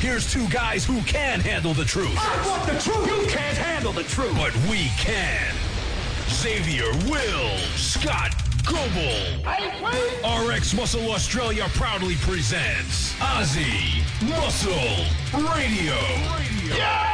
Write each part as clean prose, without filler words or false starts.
Here's two guys who can handle the truth. I want the truth. You can't handle the truth. But we can. Xavier Will Scott Goble. RX Muscle Australia proudly presents Aussie Muscle Radio. Yeah!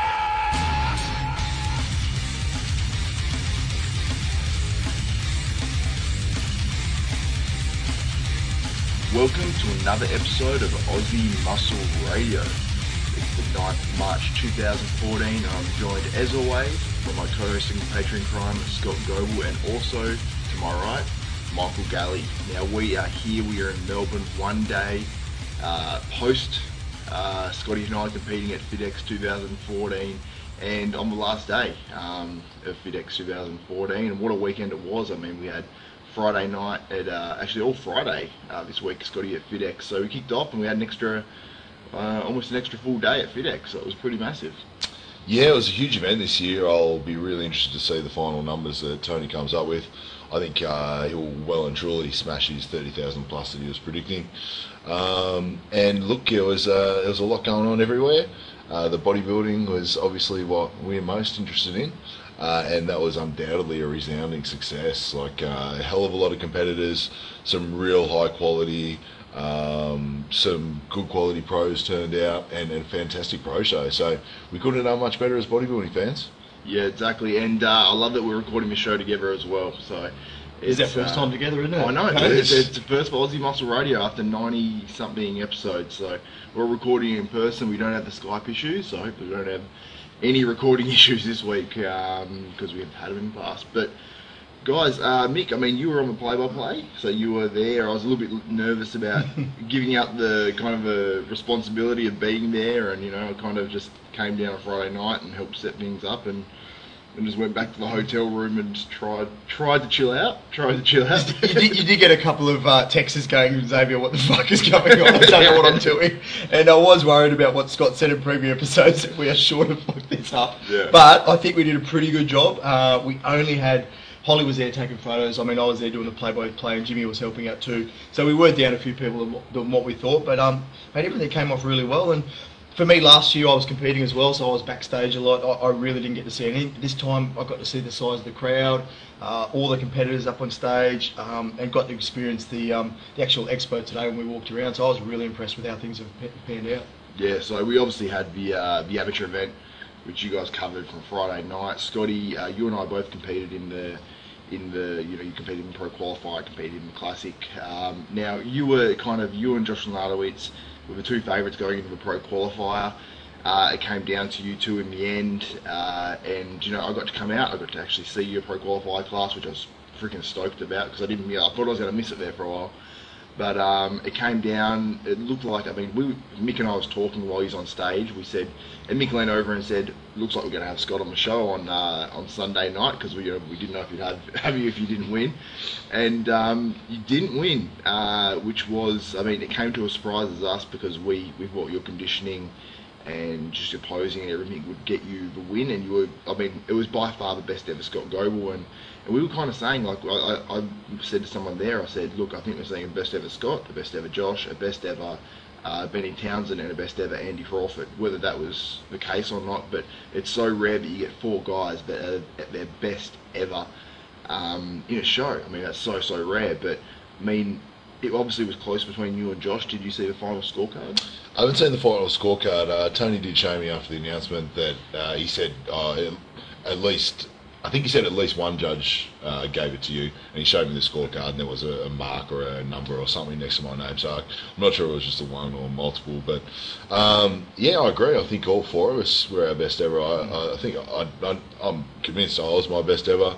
Welcome to another episode of Aussie Muscle Radio. It's the 9th of March 2014 and I'm joined as always by my co-hosting Patreon crime, Scott Goble, and also to my right, Michael Galley. Now we are here, we are in Melbourne one day post Scotty and I competing at FitX 2014 and on the last day of FitX 2014, and what a weekend it was. I mean, we had Friday night at actually all Friday this week, Scotty at FitX. So we kicked off and we had an extra, almost an extra full day at FitX. So it was pretty massive. Yeah, it was a huge event this year. I'll be really interested to see the final numbers that Tony comes up with. I think he'll well and truly smash his 30,000 plus that he was predicting. And look, there was a lot going on everywhere. The bodybuilding was obviously what we're most interested in. And that was undoubtedly a resounding success. Like a hell of a lot of competitors, some real high quality, some good quality pros turned out, and a fantastic pro show. So we couldn't have done much better as bodybuilding fans. Yeah, exactly. And I love that we're recording this show together as well. So it's our first time together, isn't it? I know. It's the first for Aussie Muscle Radio after 90-something episodes. So we're recording in person. We don't have the Skype issues, so hopefully we don't have any recording issues this week because we've had them in the past. But guys, Mick, I mean, you were on the play-by-play, so you were there. I was a little bit nervous about giving out the kind of a responsibility of being there, and I kind of just came down on Friday night and helped set things up, and just went back to the hotel room and just tried to chill out. You did get a couple of texts going, Xavier, what the fuck is going on? I don't know what I'm doing. And I was worried about what Scott said in previous episodes, that we are sure to fuck this up. Yeah. But I think we did a pretty good job. We only had... Holly was there taking photos. I mean, I was there doing the play-by-play, and Jimmy was helping out too. So we were down a few people than what we thought. But everything came off really well. And for me, last year I was competing as well, so I was backstage a lot. I really didn't get to see anything. This time I got to see the size of the crowd, all the competitors up on stage, and got to experience the actual expo today when we walked around. So I was really impressed with how things have panned out. Yeah, so we obviously had the amateur event, which you guys covered from Friday night. Scotty, you and I both competed in the you competed in the Pro Qualifier, competed in the Classic. Now you and Josh Ladowitz were the two favourites going into the Pro Qualifier. It came down to you two in the end, and I got to come out. I got to actually see your Pro Qualifier class, which I was freaking stoked about because I thought I was going to miss it there for a while. But it came down. It looked like, Mick and I was talking while he's on stage. We said, and Mick leaned over and said, "Looks like we're going to have Scott on the show on Sunday night because we didn't know if you'd have you if you didn't win." And you didn't win, which was, it came to a surprise as us because we thought your conditioning and just your posing and everything would get you the win, and you were, it was by far the best ever Scott Goble, and we were kind of saying, like, I said to someone there, I said, look, I think we're seeing a best ever Scott, a best ever Josh, a best ever Benny Townsend, and a best ever Andy Crawford. Whether that was the case or not, but it's so rare that you get four guys that are at their best ever in a show. That's so rare, but it obviously was close between you and Josh. Did you see the final scorecard? I haven't seen the final scorecard. Tony did show me after the announcement that he said at least one judge gave it to you, and he showed me the scorecard, and there was a mark or a number or something next to my name. So I'm not sure it was just a one or multiple, but yeah, I agree. I think all four of us were our best ever. I think I'm convinced I was my best ever.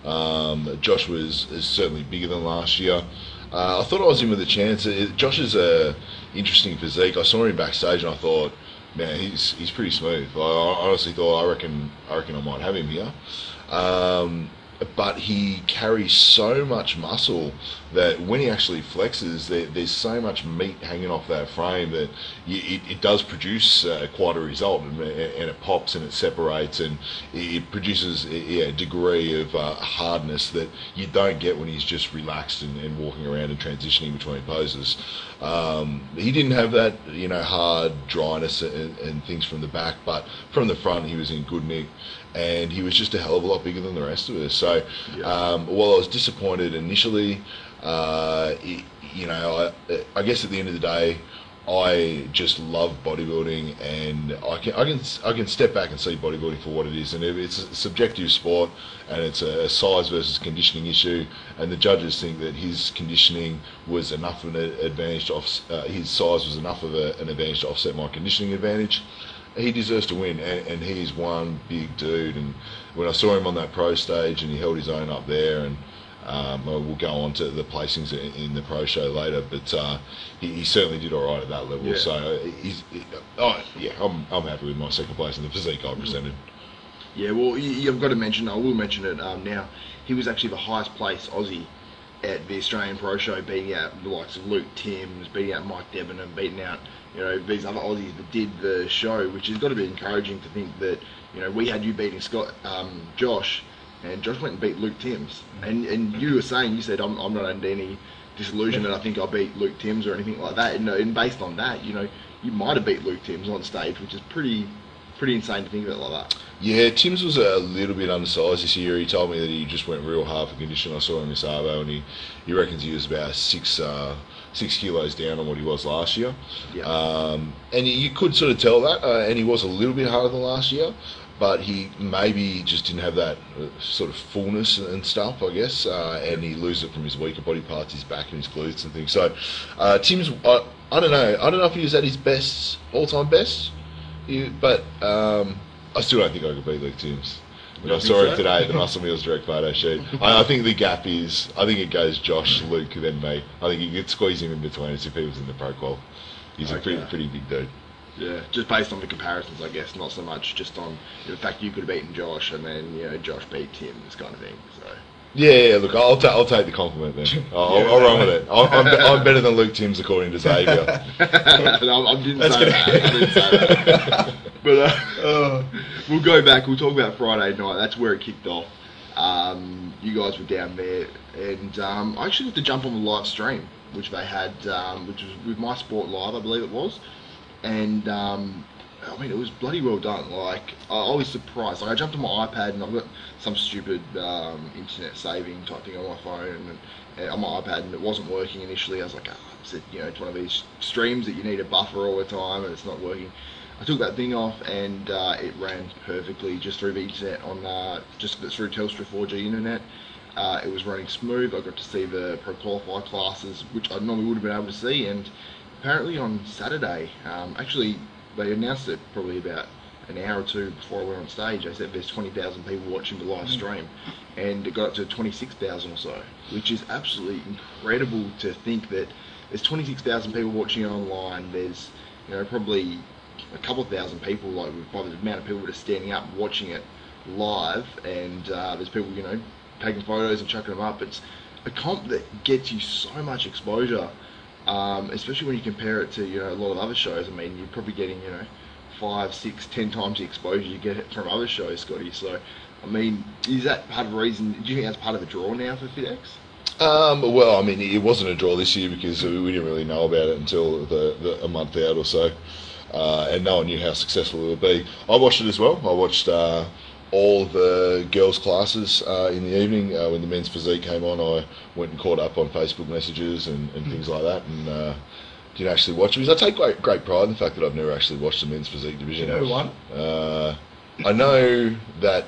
Josh is certainly bigger than last year. I thought I was in with a chance. Josh is a interesting physique. I saw him backstage and I thought, man, he's pretty smooth. I honestly thought I reckon I might have him here. but he carries so much muscle that when he actually flexes, there's so much meat hanging off that frame that it does produce quite a result, and it pops and it separates, and it produces a degree of hardness that you don't get when he's just relaxed and walking around and transitioning between poses. He didn't have that, hard dryness and things from the back, but from the front he was in good nick, and he was just a hell of a lot bigger than the rest of us. So while I was disappointed initially, I guess at the end of the day, I just love bodybuilding, and I can step back and see bodybuilding for what it is, and it's a subjective sport, and it's a size versus conditioning issue, and the judges think that his conditioning was enough of an advantage to his size was enough of an advantage to offset my conditioning advantage. He deserves to win, and he's one big dude. And when I saw him on that pro stage, and he held his own up there, and we'll go on to the placings in the pro show later, but he certainly did all right at that level. Yeah. So I'm happy with my second place in the physique I presented. Yeah, well, you've got to mention, I will mention it now, he was actually the highest placed Aussie at the Australian Pro Show, beating out the likes of Luke Timms, beating out Mike Debenham, beating out these other Aussies that did the show, which has got to be encouraging to think that we had you beating Josh, and Josh went and beat Luke Timms, and you were saying, you said I'm not under any disillusionment. I think I beat Luke Timms or anything like that, and based on that, you might have beat Luke Timms on stage, which is pretty insane to think about like that. Yeah, Timms was a little bit undersized this year. He told me that he just went real hard for condition. I saw him in Miss Arvo, and he reckons he was about 6 kilos down on what he was last year. Yeah. And you could sort of tell that, and he was a little bit harder than last year, but he maybe just didn't have that sort of fullness and stuff, I guess, and he loses it from his weaker body parts, his back and his glutes and things. So Timms, I don't know if he was at his all-time best, but I still don't think I could beat Luke Timms. I saw him today at the Muscle Meals direct photo shoot. I think the gap is, it goes Josh, Luke, then me. I think you could squeeze him in between us if he was in the pro qual. He's a pretty big dude. Yeah, just based on the comparisons, I guess, not so much just on the fact you could have beaten Josh and then Josh beat Tim, this kind of thing. So. Yeah, look, I'll take the compliment then. I'll run with it. I'm better than Luke Timms according to Xavier. I didn't say that. But we'll go back. We'll talk about Friday night. That's where it kicked off. You guys were down there, and I actually got to jump on the live stream, which they had, which was with My Sport Live, I believe it was. And it was bloody well done. Like, I was surprised. Like, I jumped on my iPad, and I've got some stupid internet saving type thing on my phone and on my iPad, and it wasn't working initially. I was like, it's one of these streams that you need a buffer all the time, and it's not working. I took that thing off, and it ran perfectly just through the internet just through Telstra 4G internet. It was running smooth. I got to see the Pro Qualify classes, which I normally would have been able to see, and apparently on Saturday, actually they announced it probably about an hour or two before I went on stage. They said there's 20,000 people watching the live stream, and it got up to 26,000 or so, which is absolutely incredible to think that there's 26,000 people watching it online. There's probably a couple of thousand people, like by the amount of people that are standing up watching it live, and there's people taking photos and chucking them up. It's a comp that gets you so much exposure. Especially when you compare it to a lot of other shows. I mean, you're probably getting 5, 6, 10 times the exposure you get from other shows, Scotty. So, I mean, is that part of the reason? Do you think that's part of the draw now for FitX? Well, I mean, it wasn't a draw this year because we didn't really know about it until a month out or so, and no one knew how successful it would be. I watched it as well. I watched all the girls' classes in the evening. When the men's physique came on, I went and caught up on Facebook messages and things like that, and didn't actually watch it because I take great pride in the fact that I've never actually watched the men's physique division. You know who won? I know that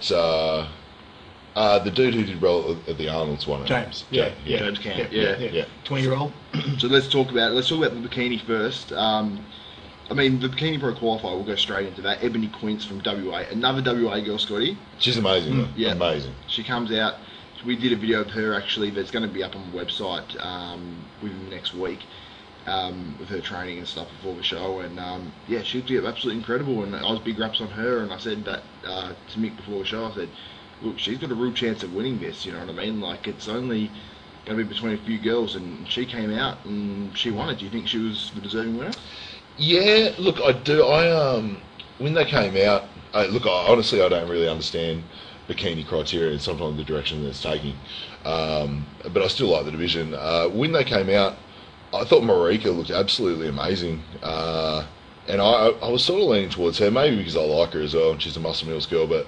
the dude who did well at the Arnold's won it. James. James Camp. Yeah. 20-year-old. So let's talk about the bikini first. I mean, the Bikini Pro Qualifier, we'll go straight into that. Ebony Quince from WA, another WA girl, Scotty. She's amazing. Yeah. Amazing. She comes out. We did a video of her, actually, that's going to be up on the website within the next week with her training and stuff before the show. And, she looked absolutely incredible. And I was big raps on her, and I said that to Mick before the show. I said, look, she's got a real chance of winning this. You know what I mean? Like, it's only going to be between a few girls, and she came out and she won it. Do you think she was the deserving winner? Yeah, look, I do. When they came out, honestly, I don't really understand bikini criteria and sometimes the direction that it's taking. But I still like the division. When they came out, I thought Marika looked absolutely amazing. And I was sort of leaning towards her, maybe because I like her as well, and she's a Muscle Mills girl, but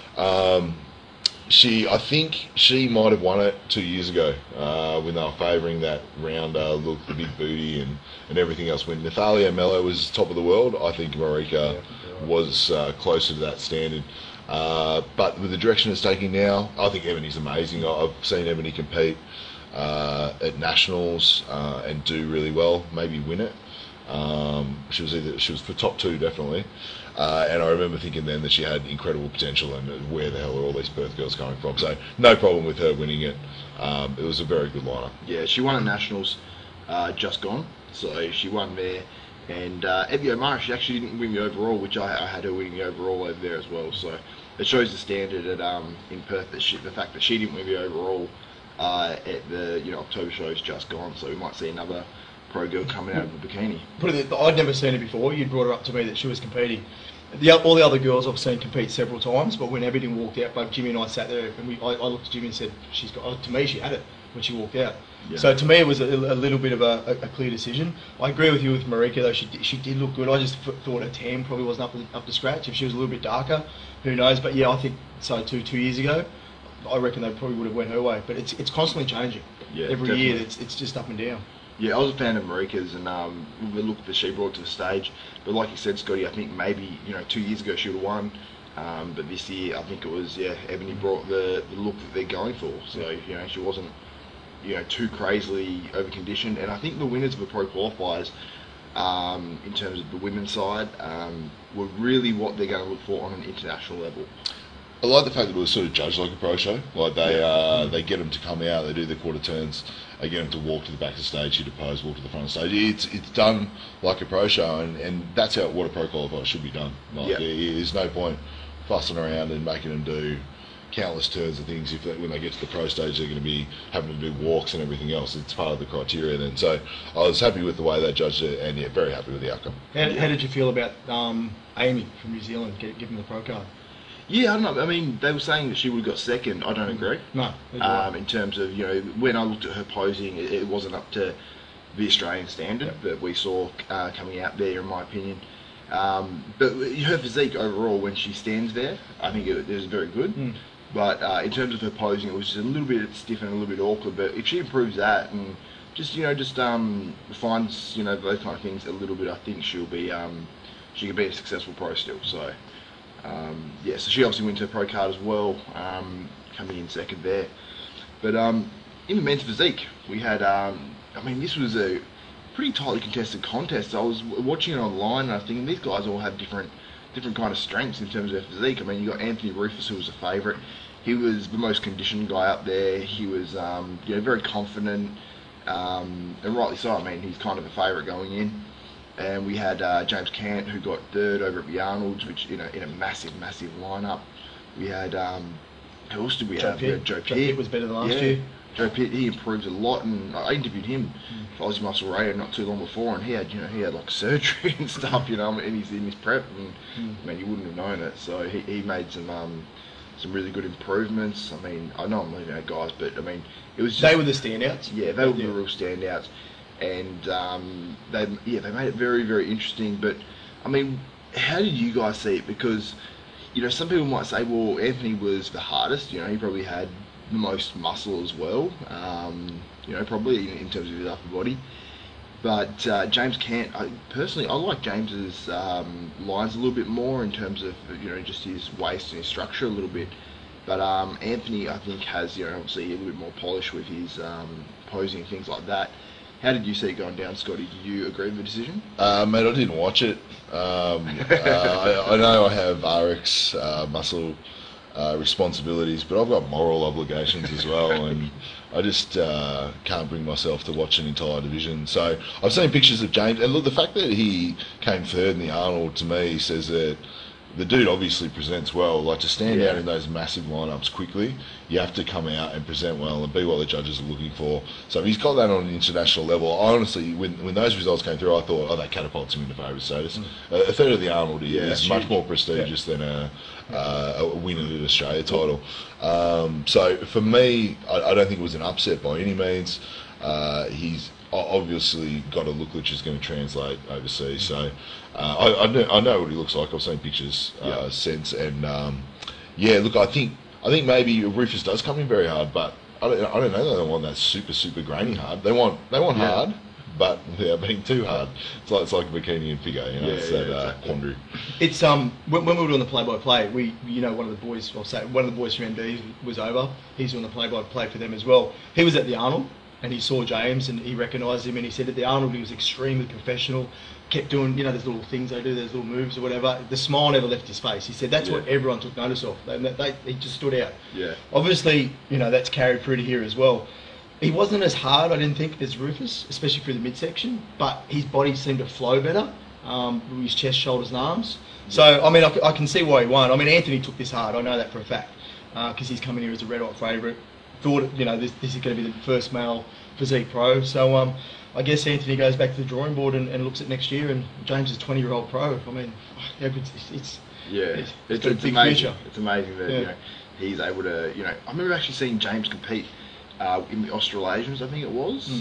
I think she might have won it 2 years ago when they were favouring that round look, the big booty and everything else. When Nathalia Mello was top of the world, I think Marika was closer to that standard. But with the direction it's taking now, I think Ebony's amazing. I've seen Ebony compete at nationals and do really well, maybe win it. She was for top 2 definitely, and I remember thinking then that she had incredible potential, and where the hell are all these Perth girls coming from? So no problem with her winning it. It was a very good lineup. Yeah, she won at nationals just gone, so she won there. And Evie O'Mara, she actually didn't win the overall, which I had her winning the overall over there as well. So it shows the standard at in Perth, that the fact that she didn't win the overall at the October shows just gone. So we might see another pro girl coming out of the bikini. I'd never seen her before. You brought her up to me that she was competing. All the other girls I've seen compete several times, but when everything walked out, both Jimmy and I sat there, and I looked at Jimmy and said, "She's got." To me, she had it when she walked out. Yeah. So to me, it was a little bit of a clear decision. I agree with you with Marika, though. She did look good. I just thought her tan probably wasn't up to scratch. If she was a little bit darker, who knows? But yeah, I think so. 2 years ago, I reckon they probably would have went her way. But it's constantly changing. Yeah, every definitely. Year, it's just up and down. Yeah, I was a fan of Marika's and the look that she brought to the stage. But like you said, Scotty, I think maybe 2 years ago she would have won. But this year, I think it was Ebony brought the look that they're going for. So she wasn't too crazily over-conditioned. And I think the winners of the pro qualifiers, in terms of the women's side, were really what they're going to look for on an international level. I like the fact that it was sort of judged like a pro show. Like they get them to come out, they do their quarter turns, they get them to walk to the back of the stage, hit a pose, walk to the front of the stage. It's done like a pro show, and that's what a pro qualifier should be done. Like there's no point fussing around and making them do countless turns and things. When they get to the pro stage, they're going to be having to do walks and everything else. It's part of the criteria then. So I was happy with the way they judged it, and very happy with the outcome. How did you feel about Amy from New Zealand giving the pro card? Yeah, I don't know. I mean, they were saying that she would have got second. I don't agree. No. In terms of, when I looked at her posing, it wasn't up to the Australian standard that we saw coming out there, in my opinion. But her physique overall, when she stands there, I think it was very good. But in terms of her posing, it was just a little bit stiff and a little bit awkward. But if she improves that and just refines those kind of things a little bit, I think she can be a successful pro still. So. So she obviously went to a pro card as well, coming in second there. But in the men's physique, we had, this was a pretty tightly contested contest. I was watching it online and I was thinking these guys all have different kind of strengths in terms of their physique. I mean, you got Anthony Rufus, who was a favourite. He was the most conditioned guy up there. He was, very confident, and rightly so. I mean, he's kind of a favourite going in. And we had James Cant, who got third over at the Arnold's, which in a massive lineup. We had who else did we have? We had Joe Pitt. Joe Pitt was better than last year. Joe Pitt, he improved a lot, and I interviewed him for Aussie Muscle Radio not too long before, and he had like surgery and stuff, in his prep, and man, you wouldn't have known it. So he made some really good improvements. I mean, I know I'm leaving out guys, but I mean, it was just, they were the standouts. Yeah, they were the real standouts. And they made it very, very interesting. But I mean, how did you guys see it? Because some people might say, well, Anthony was the hardest. He probably had the most muscle as well. Probably in terms of his upper body. But James Cant, personally, I like James's lines a little bit more in terms of just his waist and his structure a little bit. But Anthony, I think, has obviously a little bit more polish with his posing and things like that. How did you see it going down, Scotty? Did you agree with the decision? Mate, I didn't watch it. I know I have RX muscle responsibilities, but I've got moral obligations as well, and I just can't bring myself to watch an entire division. So I've seen pictures of James, and look, the fact that he came third in the Arnold, to me, says that the dude obviously presents well. Like, to stand out in those massive lineups quickly, you have to come out and present well and be what the judges are looking for. So if he's got that on an international level, honestly, when those results came through, I thought, oh, that catapults him into favourite status. A third of the Arnold is much more prestigious than a win of the Australia title. So for me, I don't think it was an upset by any means. He's obviously got a look which is going to translate overseas. So I know what he looks like. I've seen pictures since, and look, I think maybe Rufus does come in very hard, but I don't know. They don't want that super grainy hard. They want hard, but without being too hard. It's like a bikini and figure, you know. It's quandary. It's when we were doing the play-by-play, one of the boys from MD was over. He's doing the play-by-play for them as well. He was at the Arnold, and he saw James and he recognised him, and he said at the Arnold he was extremely professional, kept doing, those little things they do, those little moves or whatever. The smile never left his face. He said that's what everyone took notice of. He just stood out. Yeah. Obviously, that's carried through to here as well. He wasn't as hard, I didn't think, as Rufus, especially through the midsection, but his body seemed to flow better, with his chest, shoulders and arms. So, I mean, I can see why he won. I mean, Anthony took this hard, I know that for a fact, because he's coming here as a red-hot favourite. Thought, this is going to be the first male physique pro. So, I guess Anthony goes back to the drawing board and looks at next year, and James is a 20-year-old pro. I mean, how good it's got a big amazing. future. It's amazing that he's able to. I remember actually seeing James compete in the Australasians, I think it was,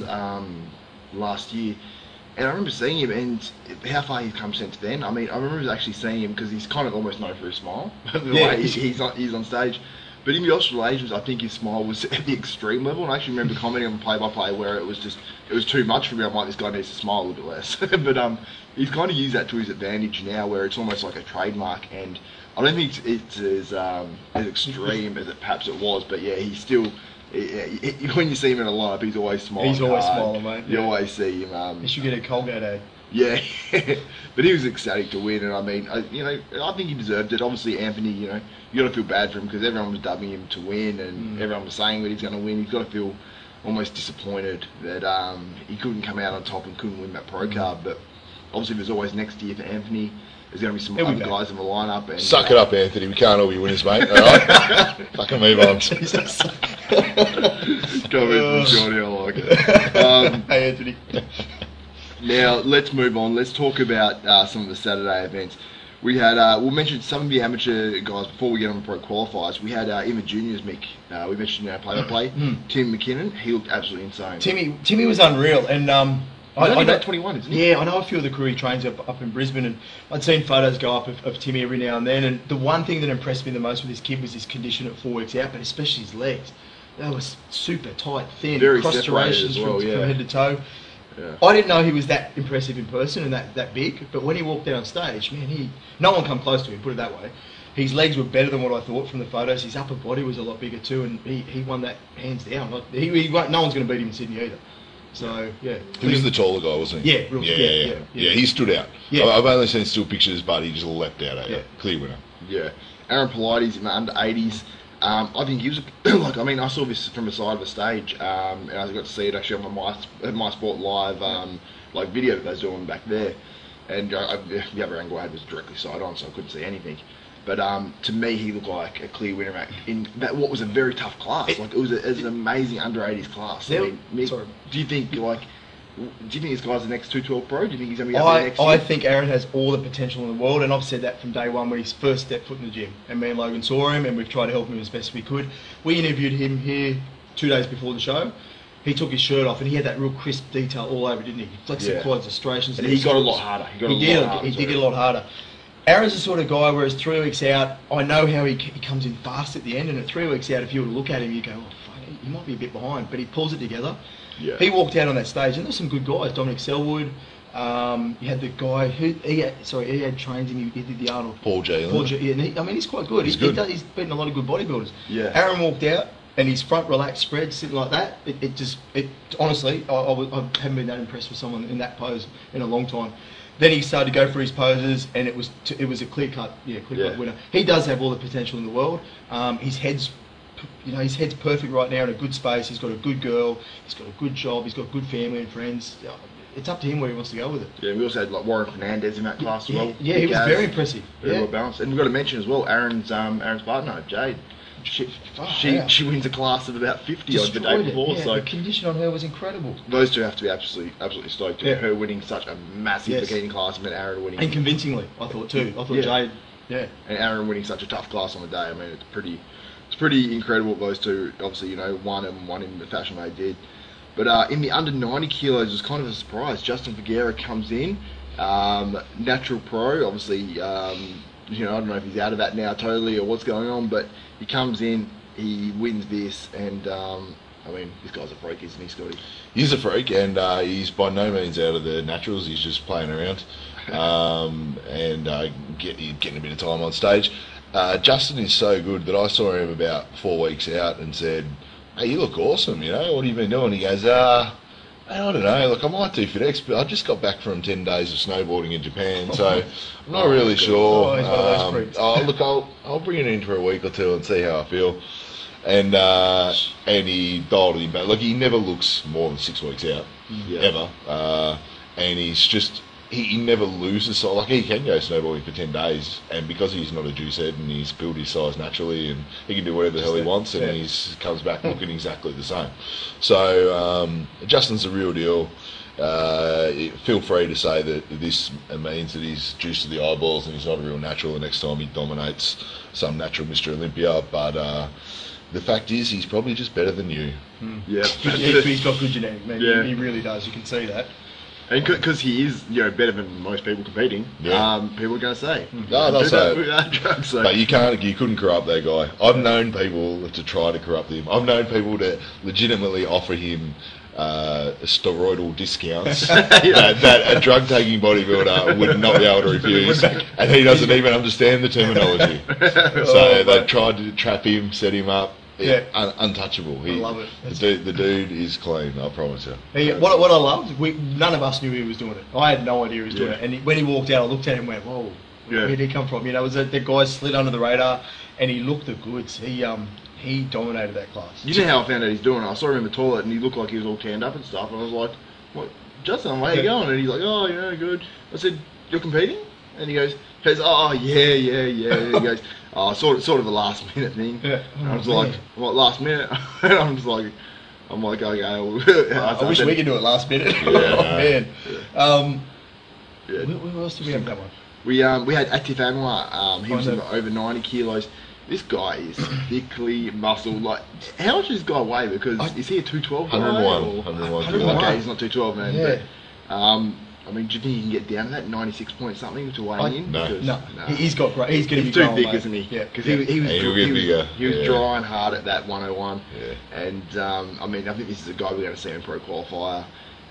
last year, and I remember seeing him and how far he's come since then. I mean, I remember actually seeing him because he's kind of almost known for his smile, the way he's on stage. But in the Australasians, I think his smile was at the extreme level, and I actually remember commenting on the play-by-play where it was too much for me. I'm like, this guy needs to smile a little bit less. But he's kind of used that to his advantage now, where it's almost like a trademark, and I don't think it's as extreme as it perhaps it was. But yeah, he's still. When you see him in a lineup, he's always smiling. He's always smiling, mate. You always see him. You should get a Colgate ad. Yeah, but he was ecstatic to win, and I mean, I think he deserved it. Obviously, Anthony, you got to feel bad for him because everyone was dubbing him to win, and everyone was saying that he's going to win. He's got to feel almost disappointed that he couldn't come out on top and couldn't win that pro card. But obviously, there's always next year for Anthony. There's going to be some other guys in the lineup. And, suck it up, Anthony. We can't all be winners, mate. All right, fucking move on. Jesus. Comment from Johnny, I like it. Hey, Anthony. Now, let's move on. Let's talk about some of the Saturday events. We had, we'll mention some of the amateur guys before we get on the pro qualifiers. We had in the juniors, Mick. We mentioned our play-by-play. Tim McKinnon, he looked absolutely insane. Timmy was unreal, and I know 21, isn't he? Yeah, I know a few of the crew he trains up in Brisbane, and I'd seen photos go up of Timmy every now and then. And the one thing that impressed me the most with this kid was his condition at 4 weeks out, but especially his legs. They were super tight, thin, very cross striations well, from head to toe. Yeah. I didn't know he was that impressive in person and that big, but when he walked out on stage, man, no one come close to him, put it that way. His legs were better than what I thought from the photos. His upper body was a lot bigger too, and he won that hands down. No one's going to beat him in Sydney either. So, yeah. He was the taller guy, wasn't he? Yeah, he stood out. Yeah. I've only seen still pictures, but he just leapt out at you. Clear winner. Yeah. Aaron Polides in the under 80s. I think he was, I saw this from the side of the stage, and I got to see it actually on my Sport Live, video that they was doing back there. And the other angle I had was directly side on, so I couldn't see anything. But to me, he looked like a clear winner in that what was a very tough class. It was an amazing under 80s class. I mean, Mick, do you think this guy's the next 212 pro? Do you think he's going to be up there next year? I think Aaron has all the potential in the world, and I've said that from day one when he first stepped foot in the gym. And me and Logan saw him, and we've tried to help him as best we could. We interviewed him here 2 days before the show. He took his shirt off, and he had that real crisp detail all over, didn't he? He flexed the quads, the striations. And he got a lot harder. He did get a lot harder. Aaron's the sort of guy, whereas 3 weeks out, I know how he comes in fast at the end, and at 3 weeks out, if you were to look at him, you go, oh, fuck, he might be a bit behind, but he pulls it together. Yeah. He walked out on that stage, and there's some good guys. Dominic Selwood, you had the guy who he had trained him. He did the Arnold. Paul J. And he's quite good. He's beaten a lot of good bodybuilders. Yeah. Aaron walked out, and his front relaxed spread, sitting like that. Honestly, I haven't been that impressed with someone in that pose in a long time. Then he started to go for his poses, and it was a clear cut winner. He does have all the potential in the world. His head's perfect right now in a good space. He's got a good girl. He's got a good job. He's got good family and friends. it's up to him where he wants to go with it. Yeah, we also had like Warren Fernandez in that class as well. Yeah, he was very impressive. Very well balanced. And we've got to mention as well, Aaron's partner, Jade. She wins a class of about 50 on the day before. Yeah, so the condition on her was incredible. those two have to be absolutely stoked. Yeah. Her winning such a massive bikini class, and then Aaron winning. And convincingly, I thought too. I thought Jade. Yeah. And Aaron winning such a tough class on the day. I mean, it's pretty incredible what those two, obviously, won in the fashion they did. But in the under 90 kilos, it was kind of a surprise. Justin Figuera comes in, natural pro, obviously. I don't know if he's out of that now totally or what's going on, but he comes in, he wins this, and this guy's a freak, isn't he, Scotty? He's a freak, and he's by no means out of the naturals. He's just playing around and getting a bit of time on stage. Justin is so good that I saw him about 4 weeks out and said, "Hey, you look awesome, what have you been doing?" He goes, I don't know, look, I might do FedEx, but I just got back from 10 days of snowboarding in Japan, so I'm not really sure. He's one of those freaks. Look, I'll bring it in for a week or two and see how I feel. And he dialed him back. Look, he never looks more than 6 weeks out, ever. And he's just, he never loses. So, like, he can go snowboarding for 10 days, and because he's not a juice head and he's built his size naturally, and he can do whatever the hell he wants, and he comes back looking exactly the same. So, Justin's the real deal. Feel free to say that this means that he's juiced to the eyeballs and he's not a real natural the next time he dominates some natural Mr. Olympia, but the fact is he's probably just better than you. Yeah. He's got good genetics, man. Yeah. He really does, you can see that. And because he is, better than most people competing, people are going to say. No, they'll say it. But you couldn't corrupt that guy. I've known people to try to corrupt him. I've known people to legitimately offer him steroidal discounts that a drug-taking bodybuilder would not be able to refuse, and he doesn't even understand the terminology. So they tried to trap him, set him up. Untouchable. I love it. The dude is clean, I promise you. What I loved, none of us knew he was doing it. I had no idea he was doing it. And when he walked out, I looked at him and went, "Whoa, where did he come from?" It was the guy slid under the radar, and he looked the goods. He dominated that class. You know how I found out he's doing it? I saw him in the toilet, and he looked like he was all tanned up and stuff. And I was like, "What, Justin? Where are you going?" And he's like, "Oh, good." I said, "You're competing?" And he goes, "Oh, yeah." He goes, "Oh, sort of a last minute thing." Yeah. And I was like, "What, last minute?" And I'm like, okay. I wish we could do it last minute. Yeah. Oh man. Who else did we have that one? We had Active Anwar. He was over 90 kilos. This guy is thickly muscled. Like, how much does this guy weigh? Because is he a 212 guy? 101. Okay, he's not 212, man. Yeah. But, do you think he can get down to that 96 point something to weigh in? No. He's got great. He's going to be too thick, mate. isn't he? Yeah. Because he was dry and hard at that 101. Yeah. And I think this is a guy we're going to see in Pro Qualifier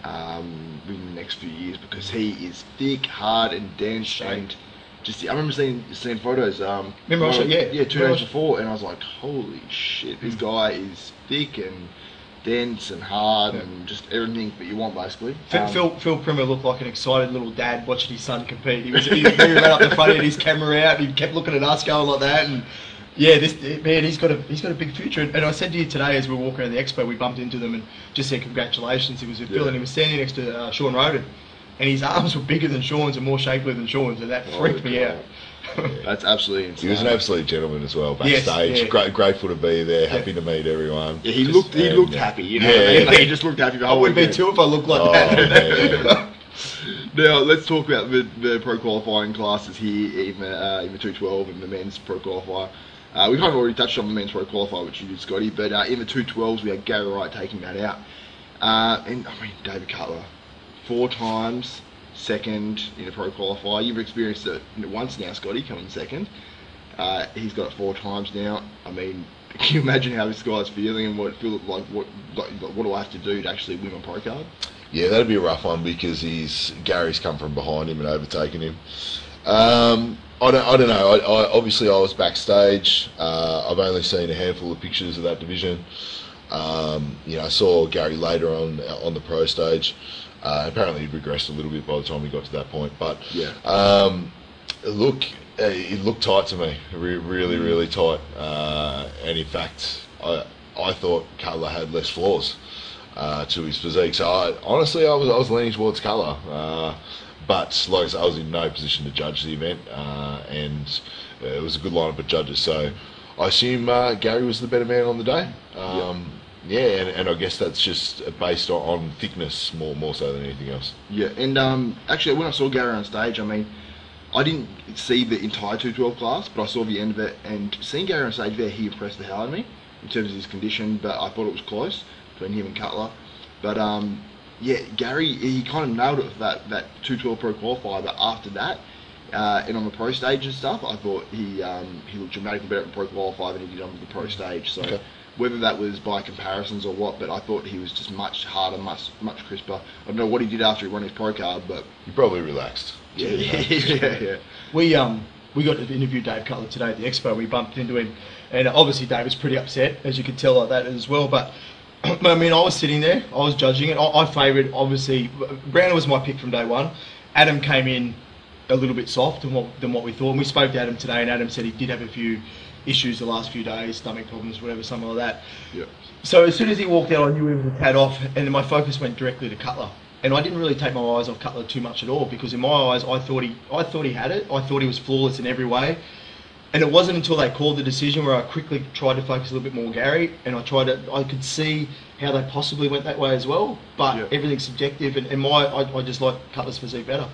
in the next few years, because he is thick, hard, and dense. And I remember seeing photos. Remember, 2 days before, and I was like, holy shit, this guy is thick and dense and hard and just everything that you want, basically. Phil Primer looked like an excited little dad watching his son compete. He ran up the front, he had his camera out, and he kept looking at us going like that. And he's got a big future. And I said to you today, as we were walking around the expo, we bumped into them and just said congratulations. He was with Phil, and he was standing next to Sean Roden. And his arms were bigger than Sean's and more shapely than Sean's, and that freaked me out. That's absolutely insane. He was an absolute gentleman as well backstage. Yes, grateful to be there, happy to meet everyone. Yeah, he looked happy. What I mean? Like, he just looked happy the whole weekend. I wouldn't be too if I looked like that. Now let's talk about the pro qualifying classes here in the 212 and the men's pro qualifier. We kind of already touched on the men's pro qualifier, which you did, Scotty. But in the 212s, we had Gary Wright taking that out, and David Cutler, 4 times second in a pro qualifier. You've experienced it once now, Scotty, coming second. He's got it 4 times now. Can you imagine how this guy's feeling and what do I have to do to actually win my pro card? Yeah, that'd be a rough one, because Gary's come from behind him and overtaken him. I don't know. Obviously I was backstage. I've only seen a handful of pictures of that division. I saw Gary later on the pro stage. Apparently he'd regressed a little bit by the time he got to that point, but it looked tight to me, really, really tight. And in fact, I thought Cutler had less flaws. to his physique. So honestly, I was leaning towards Cutler. But like I said, I was in no position to judge the event, and it was a good lineup of judges. So I assume Gary was the better man on the day. Yeah, and I guess that's just based on thickness more so than anything else. Yeah, and actually when I saw Gary on stage, I mean, I didn't see the entire 212 class, but I saw the end of it, and seeing Gary on stage there, he impressed the hell out of me in terms of his condition, but I thought it was close between him and Cutler. But yeah, Gary, he kind of nailed it for that 212 Pro qualifier, but after that, and on the pro stage and stuff, I thought he looked dramatically better at the pro qualifier than he did on the pro stage. So whether that was by comparisons or what, but I thought he was just much harder, much crisper. I don't know what he did after he won his pro card, but he probably relaxed. Yeah. We got to interview Dave Cutler today at the expo. We bumped into him, and obviously Dave was pretty upset, as you could tell like that as well. But I mean, I was sitting there, I was judging it. I favoured, obviously, Browner was my pick from day one. Adam came in a little bit soft than what we thought. And we spoke to Adam today, and Adam said he did have a few issues the last few days, stomach problems, whatever, something like that. Yeah. So as soon as he walked out, I knew he was a tad off, and then my focus went directly to Cutler. And I didn't really take my eyes off Cutler too much at all, because in my eyes, I thought he had it. I thought he was flawless in every way. And it wasn't until they called the decision where I quickly tried to focus a little bit more on Gary, and I could see how they possibly went that way as well. But everything's subjective, and I just like Cutler's physique better.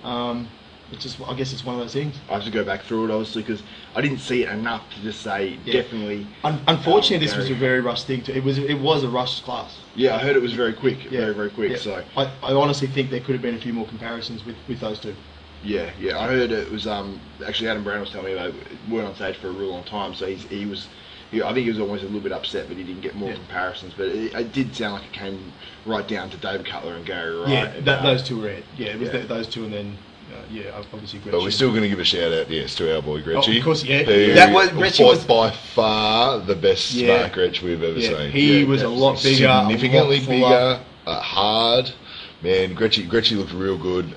It's just, I guess it's one of those things. I have to go back through it, obviously, because I didn't see it enough to just say definitely. Unfortunately, this was a very rushed thing. It was a rushed class. Yeah, I heard it was very quick, very quick. Yeah. So I honestly think there could have been a few more comparisons with those two. Yeah. I heard it was actually Adam Brown was telling me they weren't on stage for a real long time, so he was. I think he was always a little bit upset, but he didn't get more comparisons. But it did sound like it came right down to David Cutler and Gary Wright. Yeah, those two were it. Yeah, it was those two, and then. Obviously Gretchen. But we're still going to give a shout out, to our boy Gretchy. Oh, of course, yeah. That was by far the best smart Gretch we've ever seen. He was a lot bigger, significantly bigger, hard. Man, Gretchy looked real good.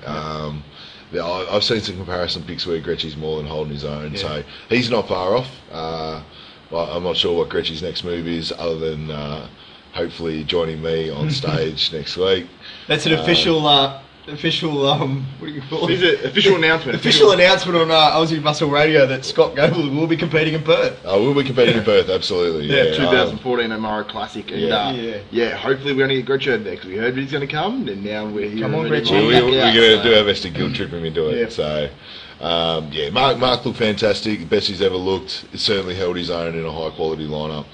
I've seen some comparison pics where Gretchy's more than holding his own, so he's not far off. I'm not sure what Gretchy's next move is, other than hopefully joining me on stage next week. That's an official. What do you call it? Is it official announcement? Official announcement on Aussie Muscle Radio that Scott Goble will be competing in Perth. We'll be competing in Perth, absolutely. 2014 O'Mara Classic, and hopefully we're going to get Gretchen over there, because we heard he's going to come, and now we're here. Come on, Gretchen. We're going to do our best to guilt trip him into it. So, Mark looked fantastic, best he's ever looked. It certainly held his own in a high quality lineup.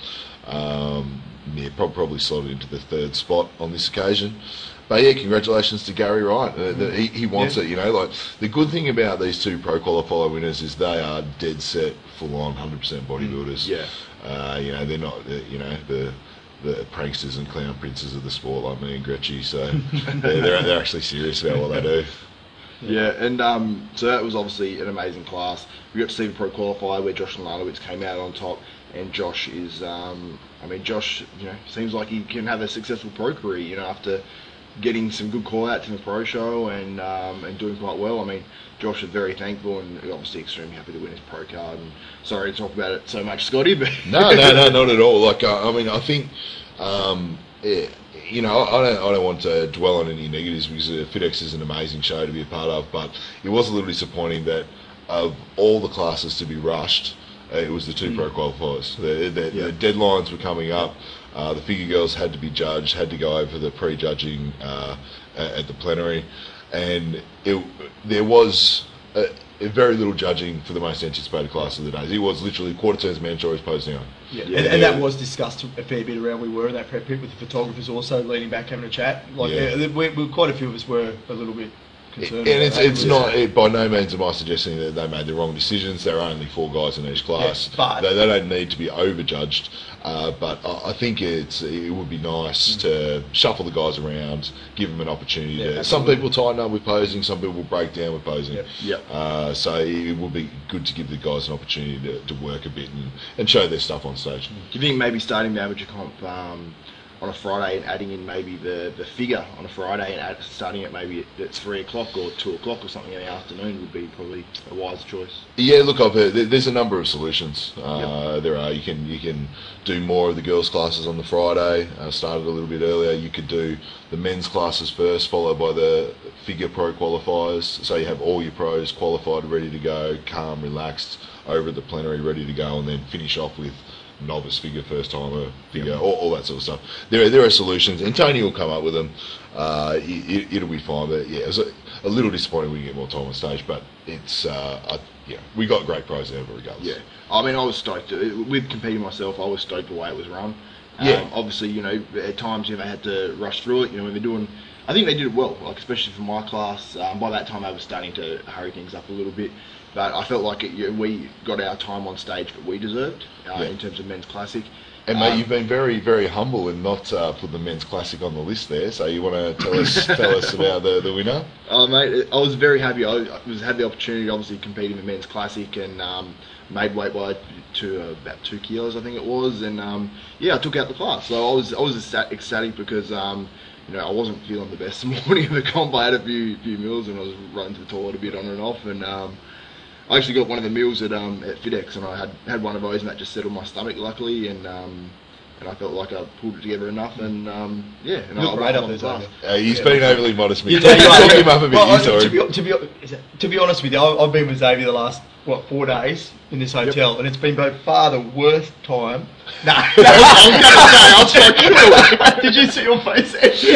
Probably slotted into the third spot on this occasion. But congratulations to Gary Wright. He wants it, Like, the good thing about these two pro qualifier winners is they are dead set, full on, 100% bodybuilders. They're not, the pranksters and clown princes of the sport like me and Gretchy. So they're actually serious about what they do. Yeah, and so that was obviously an amazing class. We got to see the pro qualifier where Josh Lanowitz came out on top, and Josh is, Josh, seems like he can have a successful pro career, after getting some good call-outs in the pro show and doing quite well. I mean, Josh is very thankful and obviously extremely happy to win his pro card. And sorry to talk about it so much, Scotty, but no, not at all. Like, I think, I don't want to dwell on any negatives, because FitX is an amazing show to be a part of. But it was a little disappointing that of all the classes to be rushed, it was the two pro qualifiers. The deadlines were coming up. The figure girls had to be judged, had to go over the pre-judging at the plenary, and there was very little judging for the most anticipated class of the days. It was literally quarter turns mandatory posing on. And that was discussed a fair bit around. We were in that prep pit with the photographers also leaning back having a chat. Quite a few of us were a little bit concerned. And it's not, by no means am I suggesting that they made the wrong decisions. There are only 4 guys in each class. But they don't need to be overjudged. But I think it would be nice to shuffle the guys around, give them an opportunity to. Some people tighten up with posing, some people break down with posing. So it would be good to give the guys an opportunity to work a bit and show their stuff on stage. Do you think maybe starting the amateur comp on a Friday and adding in maybe the figure on a Friday and starting it maybe at 3 o'clock or 2 o'clock or something in the afternoon would be probably a wise choice. Yeah, look, I've heard there's a number of solutions. There are. You can do more of the girls' classes on the Friday. Started a little bit earlier. You could do the men's classes first, followed by the figure pro qualifiers. So you have all your pros qualified, ready to go, calm, relaxed, over at the plenary, ready to go, and then finish off with novice figure, first timer figure, all that sort of stuff. There are solutions, and Tony will come up with them. It'll be fine. But yeah, it was a little disappointing we didn't get more time on stage, but it's we got great pros there regardless. Yeah, I mean, I was stoked with competing myself. I was stoked the way it was run. Obviously, at times they had to rush through it. When they're doing, I think they did it well, like especially for my class. By that time, I was starting to hurry things up a little bit. But I felt like we got our time on stage that we deserved in terms of men's classic. And mate, you've been very, very humble and not put the men's classic on the list there. So you want to tell us about the winner? Oh mate, I was very happy. I had the opportunity to obviously compete in the men's classic and made weight by about 2 kilos, I think it was. And I took out the class. So I was ecstatic because I wasn't feeling the best the morning of the comp. I had a few meals and I was running to the toilet a bit on and off, and I actually got one of the meals at FitX, and I had one of those, and that just settled my stomach, luckily, and I felt like I pulled it together enough, and and I right up there. He's been overly modest. Talk him up a bit. To be honest with you, I've been with Xavier the last 4 days in this hotel, and it's been by far the worst time. No, I was going to say, did you see your face?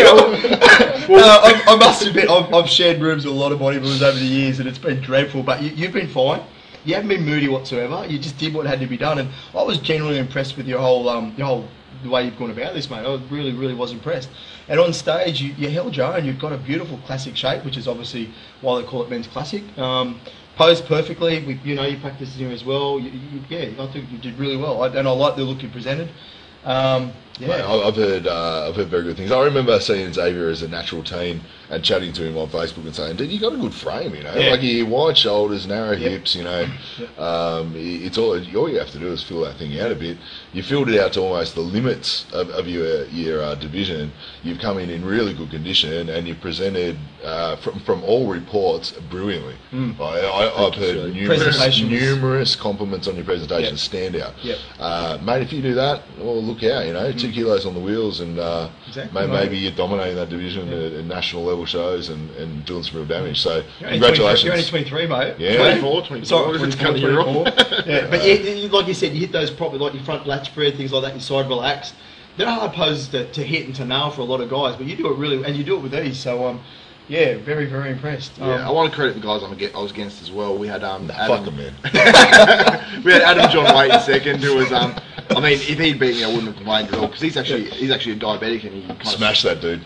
I must admit, I've shared rooms with a lot of bodybuilders over the years, and it's been dreadful. But you've been fine. You haven't been moody whatsoever. You just did what had to be done, and I was genuinely impressed with your whole the way you've gone about this, mate. I really, really was impressed. And on stage, you held your own. You've got a beautiful classic shape, which is obviously why they call it men's classic. Posed perfectly. You practiced here as well. I think you did really well, and I like the look you presented. Mate, I've heard very good things. I remember seeing Xavier as a natural teen and chatting to him on Facebook and saying, "Dude, you got a good frame, like your wide shoulders, narrow hips, It's all you have to do is fill that thing out a bit. You filled it out to almost the limits of your division. You've come in really good condition, and you presented from all reports brilliantly. I've heard numerous compliments on your presentation. Stand out, mate. If you do that, well, look out, 2 kilos on the wheels, and maybe you're dominating that division at national level shows and doing some real damage. So congratulations. You're only 23, mate. Yeah, 24. Sorry, 24. But like you said, you hit those proper, like your front latch spread, things like that, your side relax. They're hard poses to hit and to nail for a lot of guys, but you do it really, and you do it with ease. So very, very impressed. I want to credit the guys I was against as well. We had Adam. Fuck them, man. We had Adam John Waite in second, who was if he'd beaten me, I wouldn't have complained at all, because he's actually a diabetic, and he kind smash that dude.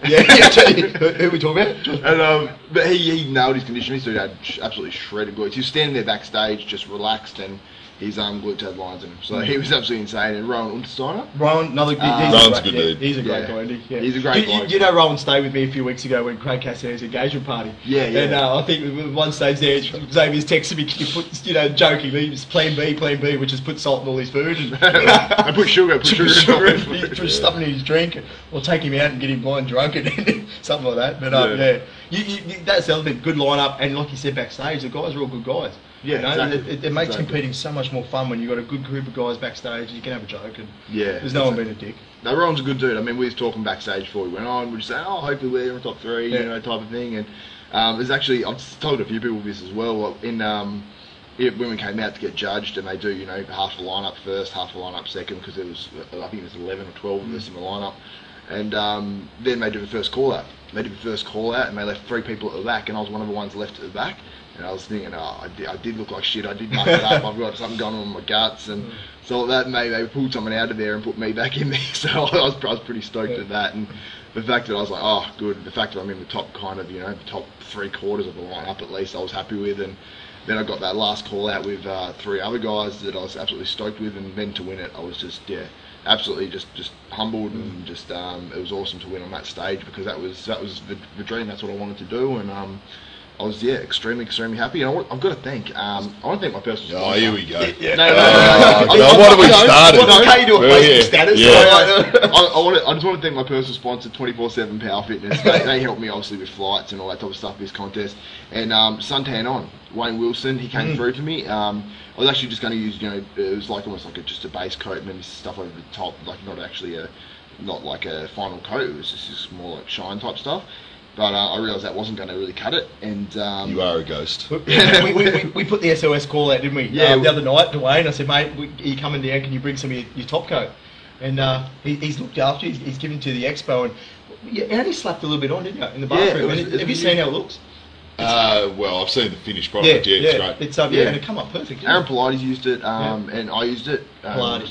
Who are we talking about? And but he nailed his condition. This dude had absolutely shredded glutes. He was standing there backstage, just relaxed, and his glutes had lines in him. So he was absolutely insane. And Rowan Untersteiner. Rowan's a good dude. He's a great guy, isn't he? Yeah. He's a great guy. You know, Rowan stayed with me a few weeks ago when Craig Cassidy's engagement party. Yeah. And I think at one stage there, Xavier's texted me, "Can you put, jokingly, it's plan B, which is put salt in all his food." And I put sugar in put stuff in his drink. Or take him out and get him blind drunk and something like that. But that's the other thing. Good lineup, and like you said backstage, the guys are all good guys. Yeah, exactly. It makes competing so much more fun when you've got a good group of guys backstage. You can have a joke, and there's no one being a dick. No, Ron's a good dude. I mean, we was talking backstage before we went on. We were just saying, hopefully we're in the top 3, type of thing. And there's actually, I've told a few people this as well. When we came out to get judged, and they do, half the lineup first, half the lineup second, because I think it was 11 or 12 of us in the lineup. And then they do the first call out. And they left 3 people at the back, and I was one of the ones left at the back. And I was thinking, I did look like shit. I did muck it up. I've got something going on with my guts, and so that maybe they pulled someone out of there and put me back in there. So I was pretty stoked at that, and the fact that I was like, good. The fact that I'm in the top the top 3/4 of the lineup at least, I was happy with, and then I got that last call out with 3 other guys that I was absolutely stoked with, and then to win it, I was just absolutely just humbled, and just it was awesome to win on that stage, because that was the dream. That's what I wanted to do, and I was extremely happy. And I've got to thank. I want to thank my personal sponsor. Oh, here we go. Yeah. No, what have we started? How you do a Facebook status? Yeah. I just want to thank my personal sponsor, 24/7 Power Fitness. They helped me obviously with flights and all that type of stuff for this contest. And Suntan On, Wayne Wilson, he came through for me. I was actually just going to use, it was like almost like just a base coat and then stuff over the top, like not like a final coat. It was just more like shine type stuff. But I realised that wasn't going to really cut it, and you are a ghost. we put the SOS call out, didn't we? Yeah. The other night, Dwayne, I said, mate, are you coming down? Can you bring some of your top coat? And he's looked after. He's given to the expo, and you only slapped a little bit on, didn't you, in the bathroom? Have you seen how it looks? Well, I've seen the finished product. Yeah, it's great. It's and it come up perfect. Aaron Pilates used it, and I used it. Pilates.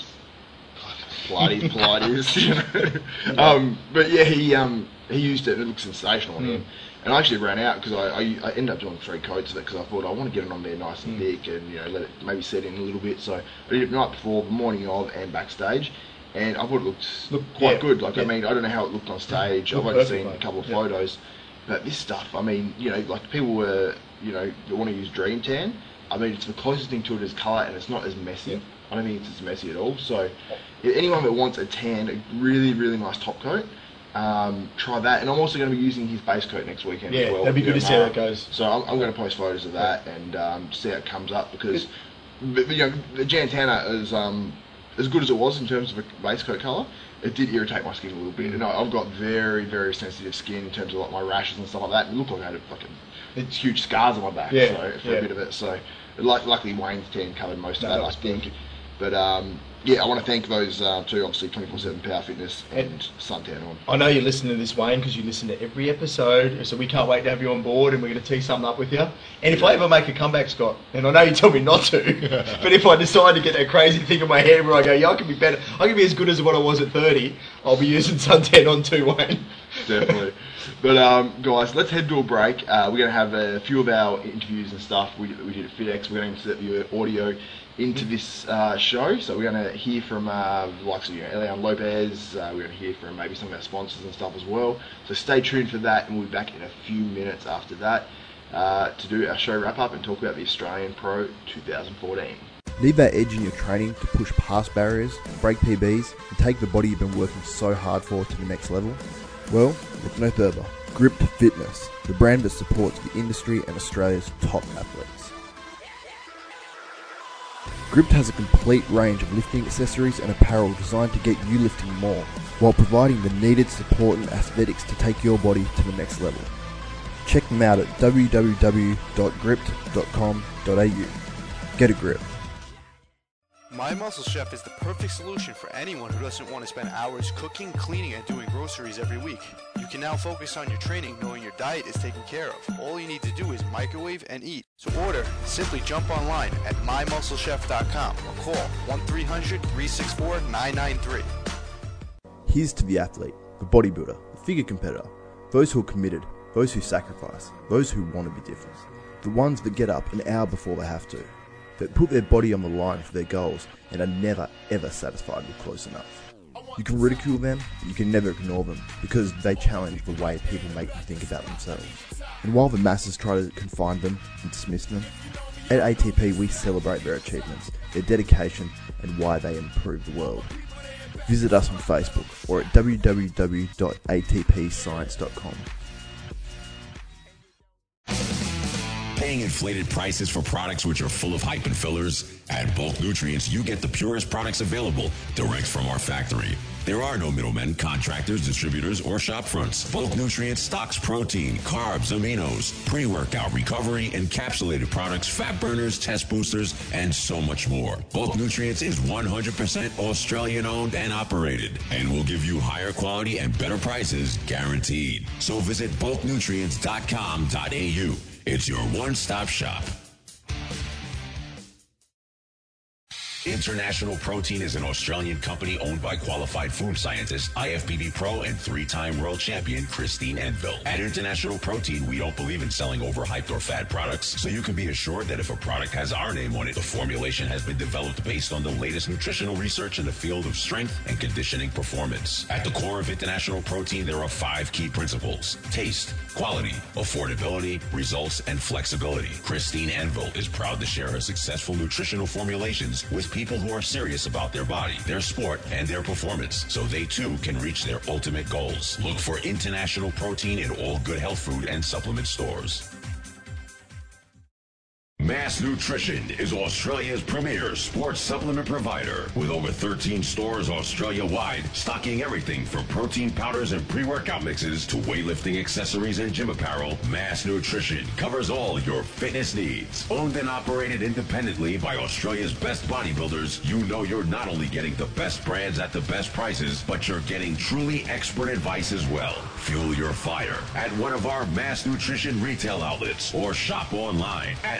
But yeah, he used it and it looked sensational on him. And I actually ran out because I ended up doing 3 coats of it because I thought I want to get it on there nice and thick and let it maybe set in a little bit. So I did it the night before, the morning of, and backstage. And I thought it looked quite good. I mean, I don't know how it looked on stage. I've only seen a couple of photos. But this stuff, I mean, like people were, they want to use Dream Tan. I mean, it's the closest thing to it as colour, and it's not as messy. Yeah. I don't think it's as messy at all. So, if anyone that wants a tan, a really, really nice top coat, try that. And I'm also going to be using his base coat next weekend as well. That'd be good to see how that goes. So I'm going to post photos of that and see how it comes up because, the Jantana is as good as it was in terms of a base coat colour. It did irritate my skin a little bit. I've got very, very sensitive skin in terms of like my rashes and stuff like that. It looked like I had it's huge scars on my back for a bit of it. So luckily Wayne's tan covered most of that, I think. But I want to thank those two, obviously 24/7 Power Fitness and Suntan On. I know you're listening to this, Wayne, because you listen to every episode, so we can't wait to have you on board and we're going to tee something up with you. And if I ever make a comeback, Scott, and I know you tell me not to, but if I decide to get that crazy thing in my head where I go, I can be better, I can be as good as what I was at 30, I'll be using Suntan On too, Wayne. Definitely. But guys, let's head to a break. We're going to have a few of our interviews and stuff we did at FitX. We're going to insert the audio into this show. So we're going to hear from the likes of Elian Lopez. We're going to hear from maybe some of our sponsors and stuff as well. So stay tuned for that, and we'll be back in a few minutes after that to do our show wrap up and talk about the Australian Pro 2014. Need that edge in your training to push past barriers, break PBs, and take the body you've been working so hard for to the next level? Well, look no further. Gript Fitness, the brand that supports the industry and Australia's top athletes. Gript has a complete range of lifting accessories and apparel designed to get you lifting more, while providing the needed support and aesthetics to take your body to the next level. Check them out at www.gript.com.au. Get a grip. My Muscle Chef is the perfect solution for anyone who doesn't want to spend hours cooking, cleaning, and doing groceries every week. You can now focus on your training knowing your diet is taken care of. All you need to do is microwave and eat. To order, simply jump online at mymusclechef.com or call 1-300-364-993. Here's to the athlete, the bodybuilder, the figure competitor, those who are committed, those who sacrifice, those who want to be different, the ones that get up an hour before they have to, that put their body on the line for their goals and are never ever satisfied with close enough. You can ridicule them, but you can never ignore them because they challenge the way people make them think about themselves. And while the masses try to confine them and dismiss them, at ATP we celebrate their achievements, their dedication and why they improve the world. Visit us on Facebook or at www.atpscience.com. Paying inflated prices for products which are full of hype and fillers? At Bulk Nutrients, you get the purest products available direct from our factory. There are no middlemen, contractors, distributors, or shop fronts. Bulk Nutrients stocks protein, carbs, aminos, pre-workout, recovery, encapsulated products, fat burners, test boosters, and so much more. Bulk Nutrients is 100% Australian-owned and operated, and will give you higher quality and better prices guaranteed. So visit bulknutrients.com.au. It's your one-stop shop. International Protein is an Australian company owned by qualified food scientist, IFBB Pro, and 3-time world champion Christine Enville. At International Protein, we don't believe in selling overhyped or fad products, so you can be assured that if a product has our name on it, the formulation has been developed based on the latest nutritional research in the field of strength and conditioning performance. At the core of International Protein, there are 5 key principles: taste, quality, affordability, results, and flexibility. Christine Enville is proud to share her successful nutritional formulations with people who are serious about their body, their sport, and their performance, so they too can reach their ultimate goals. Look for International Protein in all good health food and supplement stores. Mass Nutrition is Australia's premier sports supplement provider with over 13 stores Australia-wide, stocking everything from protein powders and pre-workout mixes to weightlifting accessories and gym apparel. Mass Nutrition covers all your fitness needs. Owned and operated independently by Australia's best bodybuilders, you know you're not only getting the best brands at the best prices, but you're getting truly expert advice as well. Fuel your fire at one of our Mass Nutrition retail outlets or shop online at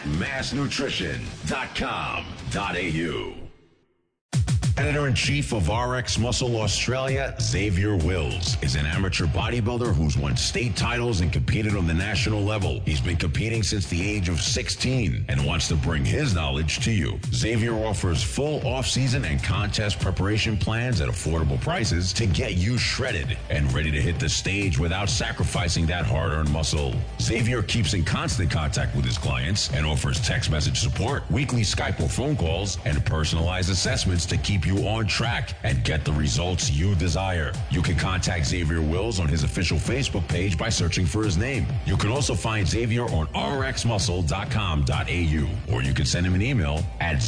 massnutrition.com.au. Editor-in-Chief of RX Muscle Australia, Xavier Wills, is an amateur bodybuilder who's won state titles and competed on the national level. He's been competing since the age of 16 and wants to bring his knowledge to you. Xavier offers full off-season and contest preparation plans at affordable prices to get you shredded and ready to hit the stage without sacrificing that hard-earned muscle. Xavier keeps in constant contact with his clients and offers text message support, weekly Skype or phone calls, and personalized assessments to keep you on track and get the results you desire. You can contact Xavier Wills on his official Facebook page by searching for his name. You can also find Xavier on rxmuscle.com.au, or you can send him an email at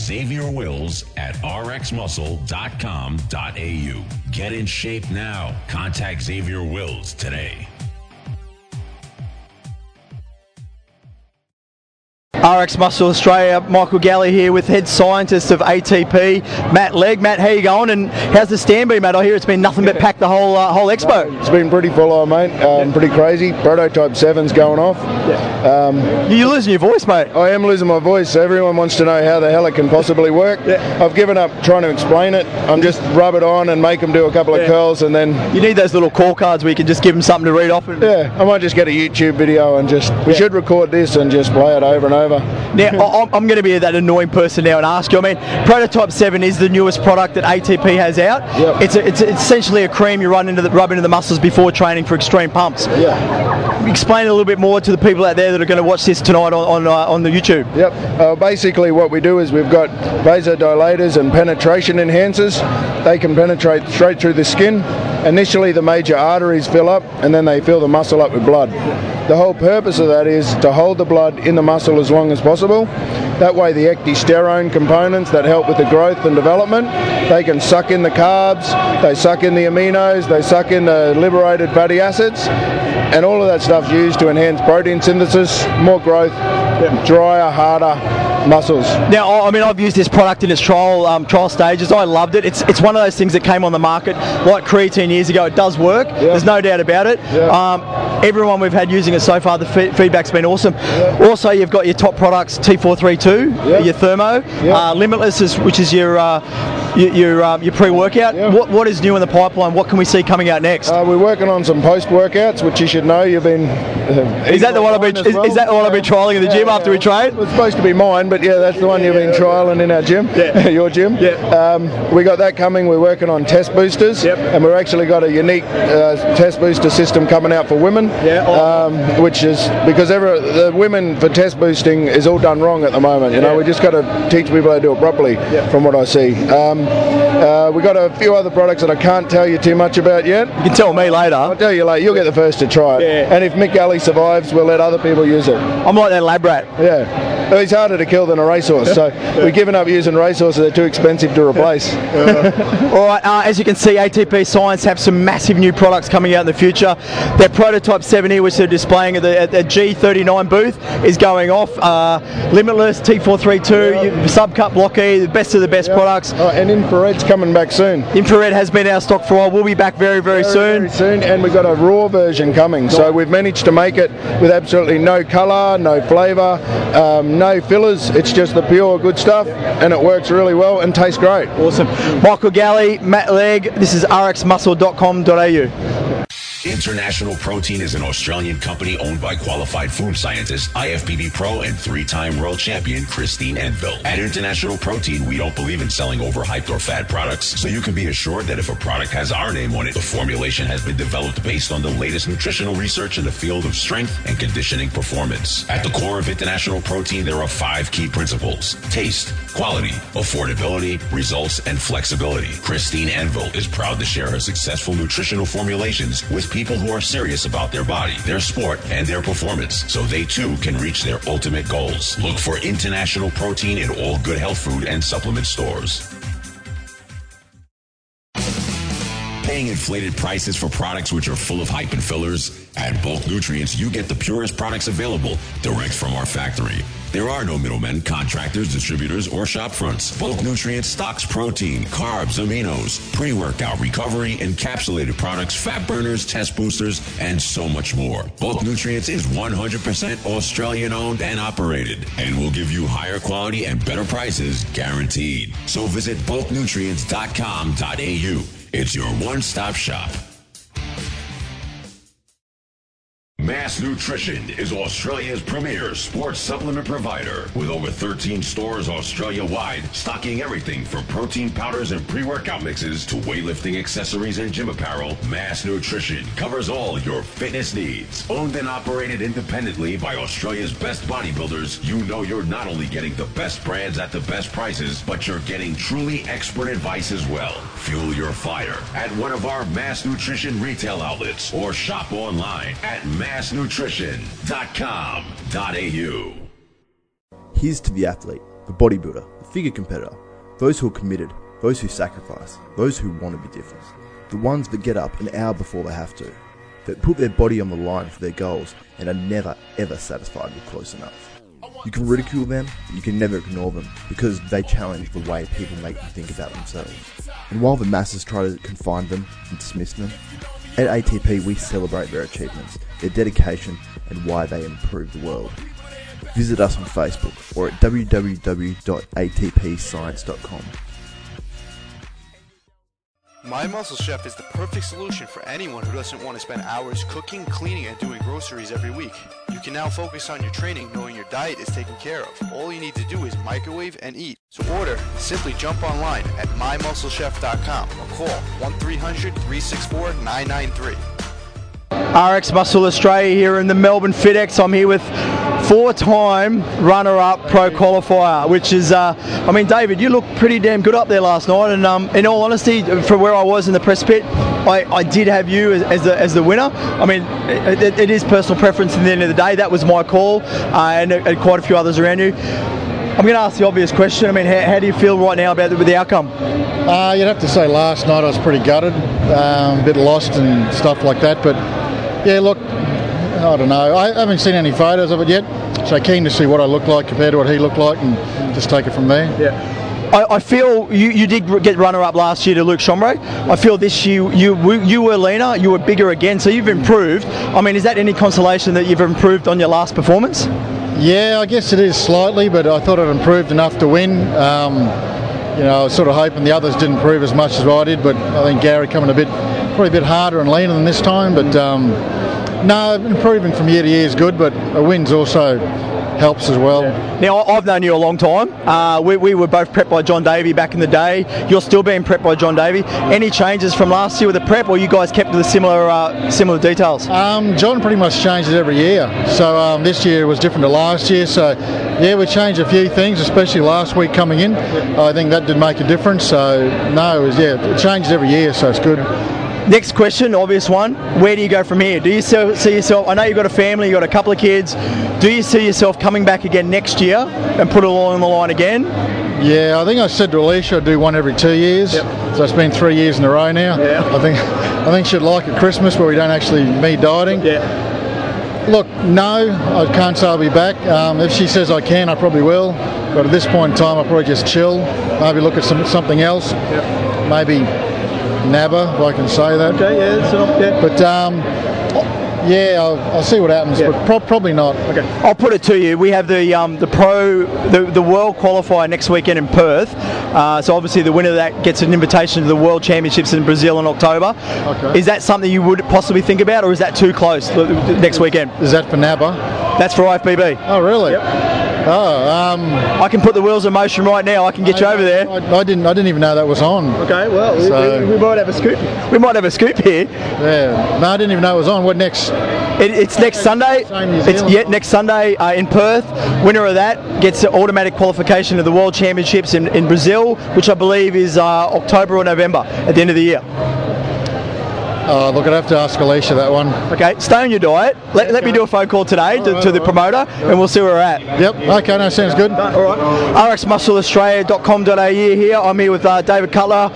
xavierwills@rxmuscle.com.au. Get in shape now. Contact Xavier Wills today. RX Muscle Australia, Michael Galley here with head scientist of ATP, Matt Legg. Matt, how you going? And how's the stand been, Matt? I hear it's been nothing but packed the whole expo. It's been pretty full on, mate. Pretty crazy. Prototype 7's going off. You're losing your voice, mate. I am losing my voice. Everyone wants to know how the hell it can possibly work. I've given up trying to explain it. I'm just rub it on and make them do a couple of curls, and then... You need those little call cards where you can just give them something to read off. Yeah, I might just get a YouTube video and just... We should record this and just play it over and over. Now, I'm going to be that annoying person now and ask you. I mean, Prototype 7 is the newest product that ATP has out. Yep. It's essentially a cream you rub into the muscles before training for extreme pumps. Yeah. Explain a little bit more to the people out there that are going to watch this tonight on the YouTube. Yep. Basically, what we do is we've got vasodilators and penetration enhancers. They can penetrate straight through the skin. Initially, the major arteries fill up, and then they fill the muscle up with blood. The whole purpose of that is to hold the blood in the muscle as long as possible. That way the ecdysterone components that help with the growth and development, they can suck in the carbs, they suck in the aminos, they suck in the liberated fatty acids, and all of that stuff's used to enhance protein synthesis, more growth, drier, harder muscles. Now, I mean, I've used this product in its trial stages. I loved it. It's one of those things that came on the market like creatine years ago. It does work. Yep. There's no doubt about it. Yep. Everyone we've had using it so far, the feedback's been awesome. Yep. Also, you've got your top products, T432, yep. Your Thermo, yep. Limitless, which is your pre-workout. Yep. What is new in the pipeline? What can we see coming out next? We're working on some post-workouts, which you should know. You've been. Is that the one I've been? Is that the one I've been trialing in the gym after we train? It's supposed to be mine, but that's the one you've been trialing in our gym, your gym. Yeah. We got that coming. We're working on test boosters, and we've actually got a unique test booster system coming out for women. Which is because the women for test boosting is all done wrong at the moment. You know, we just got to teach people how to do it properly. From what I see, we got a few other products that I can't tell you too much about yet. You can tell me later. I'll tell you later. You'll get the first to try it. And if Mick Galley survives, we'll let other people use it. I'm like that lab rat. He's harder to kill than a racehorse, so we've given up using racehorses. They're too expensive to replace. All right, as you can see, ATP Science have some massive new products coming out in the future. Their Prototype 70, which they're displaying at the G39 booth, is going off. Limitless, T432, Subcut Blocky, the best of the best products. And Infrared's coming back soon. Infrared has been our stock for a while. We'll be back very, very soon. Very soon, and we've got a raw version coming. So we've managed to make it with absolutely no colour, no flavour, no fillers, It's just the pure good stuff, and it works really well and tastes great. Awesome. Michael Galley, Matt Legg, this is rxmuscle.com.au. International Protein is an Australian company owned by qualified food scientist, IFBB Pro, and three-time world champion Christine Enville. At International Protein, we don't believe in selling overhyped or fad products, so you can be assured that if a product has our name on it, the formulation has been developed based on the latest nutritional research in the field of strength and conditioning performance. At the core of International Protein, there are 5 key principles: taste, quality, affordability, results, and flexibility. Christine Enville is proud to share her successful nutritional formulations with people who are serious about their body, their sport, and their performance, so they too can reach their ultimate goals. Look for International Protein in all good health food and supplement stores. Paying inflated prices for products which are full of hype and fillers? At Bulk Nutrients, you get the purest products available direct from our factory. There are no middlemen, contractors, distributors, or shop fronts. Bulk Nutrients stocks protein, carbs, aminos, pre-workout, recovery, encapsulated products, fat burners, test boosters, and so much more. Bulk Nutrients is 100% Australian owned and operated, and will give you higher quality and better prices guaranteed. So visit bulknutrients.com.au. It's your one-stop shop. Mass Nutrition is Australia's premier sports supplement provider with over 13 stores Australia-wide, stocking everything from protein powders and pre-workout mixes to weightlifting accessories and gym apparel. Mass Nutrition covers all your fitness needs. Owned and operated independently by Australia's best bodybuilders, you know you're not only getting the best brands at the best prices, but you're getting truly expert advice as well. Fuel your fire at one of our Mass Nutrition retail outlets or shop online at massnutrition.com.au. Here's to the athlete, the bodybuilder, the figure competitor, those who are committed, those who sacrifice, those who want to be different, the ones that get up an hour before they have to, that put their body on the line for their goals and are never ever satisfied with close enough. You can ridicule them, but you can never ignore them because they challenge the way people make them think about themselves. And while the masses try to confine them and dismiss them, at ATP we celebrate their achievements, their dedication, and why they improve the world. Visit us on Facebook or at www.atpscience.com. My Muscle Chef is the perfect solution for anyone who doesn't want to spend hours cooking, cleaning, and doing groceries every week. You can now focus on your training knowing your diet is taken care of. All you need to do is microwave and eat. So order, simply jump online at mymusclechef.com or call 1-300-364-993. RX Muscle Australia here in the Melbourne FitX. I'm here with 4-time runner-up pro qualifier, which is, David, you looked pretty damn good up there last night, and in all honesty, from where I was in the press pit, I did have you as the winner. I mean, it is personal preference at the end of the day. That was my call, and quite a few others around you. I'm going to ask the obvious question. I mean, how do you feel right now about the outcome? You'd have to say last night I was pretty gutted, a bit lost and stuff like that, but yeah, look, I don't know. I haven't seen any photos of it yet, so keen to see what I look like compared to what he looked like and just take it from there. Yeah. I feel you did get runner-up last year to Luke Chambray. I feel this year you were leaner, you were bigger again, so you've improved. I mean, is that any consolation that you've improved on your last performance? Yeah, I guess it is slightly, but I thought I'd improved enough to win. I was sort of hoping the others didn't improve as much as I did, but I think Gary coming probably a bit harder and leaner than this time. But no, improving from year to year is good, but a win's also helps as well. Now, I've known you a long time. We were both prepped by John Davey back in the day. You're still being prepped by John Davey. Any changes from last year with the prep, or you guys kept to the similar details? John pretty much changes every year. So this year was different to last year. So yeah, we changed a few things, especially last week coming in. I think that did make a difference. So no, it changes every year, so it's good. Next question, obvious one. Where do you go from here? Do you see yourself, I know you've got a family, you've got a couple of kids, do you see yourself coming back again next year and put it all on the line again? Yeah, I think I said to Alicia I'd do one every 2 years. Yep. So it's been 3 years in a row now. Yeah. I think she'd like at Christmas where we don't actually meet dieting. Yeah. Look, no, I can't say I'll be back. If she says I can, I probably will. But at this point in time, I'll probably just chill, maybe look at something else. Yep. Maybe NABBA, if I can say that. Okay, yeah, that's enough, yeah. But Yeah, I'll see what happens, but probably not. Okay. I'll put it to you. We have the World Qualifier next weekend in Perth. So obviously the winner of that gets an invitation to the World Championships in Brazil in October. Okay. Is that something you would possibly think about, or is that too close next weekend? Is that for NABBA? That's for IFBB. Oh, really? Yep. Oh, I can put the wheels in motion right now. I can get you over there. I didn't even know that was on. Okay, well, we might have a scoop. We might have a scoop here. Yeah. No, I didn't even know it was on. What next? It's next Sunday. Next Sunday in Perth. Winner of that gets an automatic qualification to the World Championships in Brazil, which I believe is October or November at the end of the year. Look, I'd have to ask Alicia that one. Okay, stay on your diet. Let me do a phone call today to the promoter, and we'll see where we're at. Yep, okay, no, sounds good. All right. RxMuscleAustralia.com.au here. I'm here with David Cutler.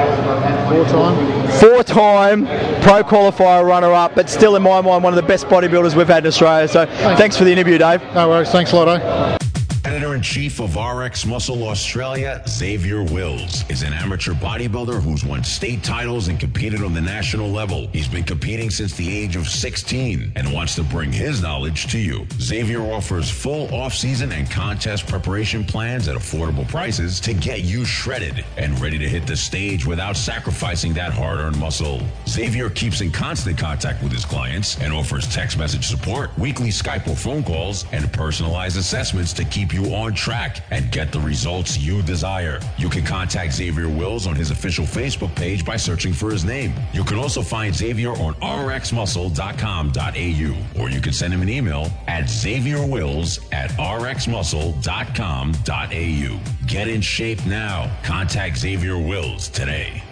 Four-time pro qualifier runner-up, but still in my mind one of the best bodybuilders we've had in Australia. So thanks for the interview, Dave. No worries, thanks a lot, eh? Editor-in-Chief of RX Muscle Australia, Xavier Wills, is an amateur bodybuilder who's won state titles and competed on the national level. He's been competing since the age of 16 and wants to bring his knowledge to you. Xavier offers full off-season and contest preparation plans at affordable prices to get you shredded and ready to hit the stage without sacrificing that hard-earned muscle. Xavier keeps in constant contact with his clients and offers text message support, weekly Skype or phone calls, and personalized assessments to keep you on track and get the results you desire. You can contact Xavier Wills on his official Facebook page by searching for his name. You can also find Xavier on rxmuscle.com.au, or you can send him an email at xavierwills@rxmuscle.com.au. Get in shape now. Contact Xavier Wills today.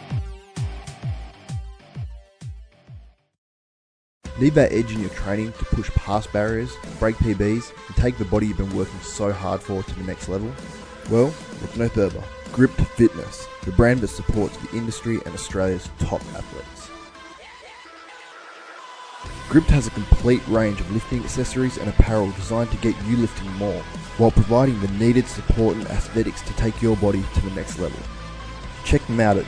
Need that edge in your training to push past barriers, break PBs, and take the body you've been working so hard for to the next level? Well, look no further. Gript Fitness, the brand that supports the industry and Australia's top athletes. Gript has a complete range of lifting accessories and apparel designed to get you lifting more, while providing the needed support and aesthetics to take your body to the next level. Check them out at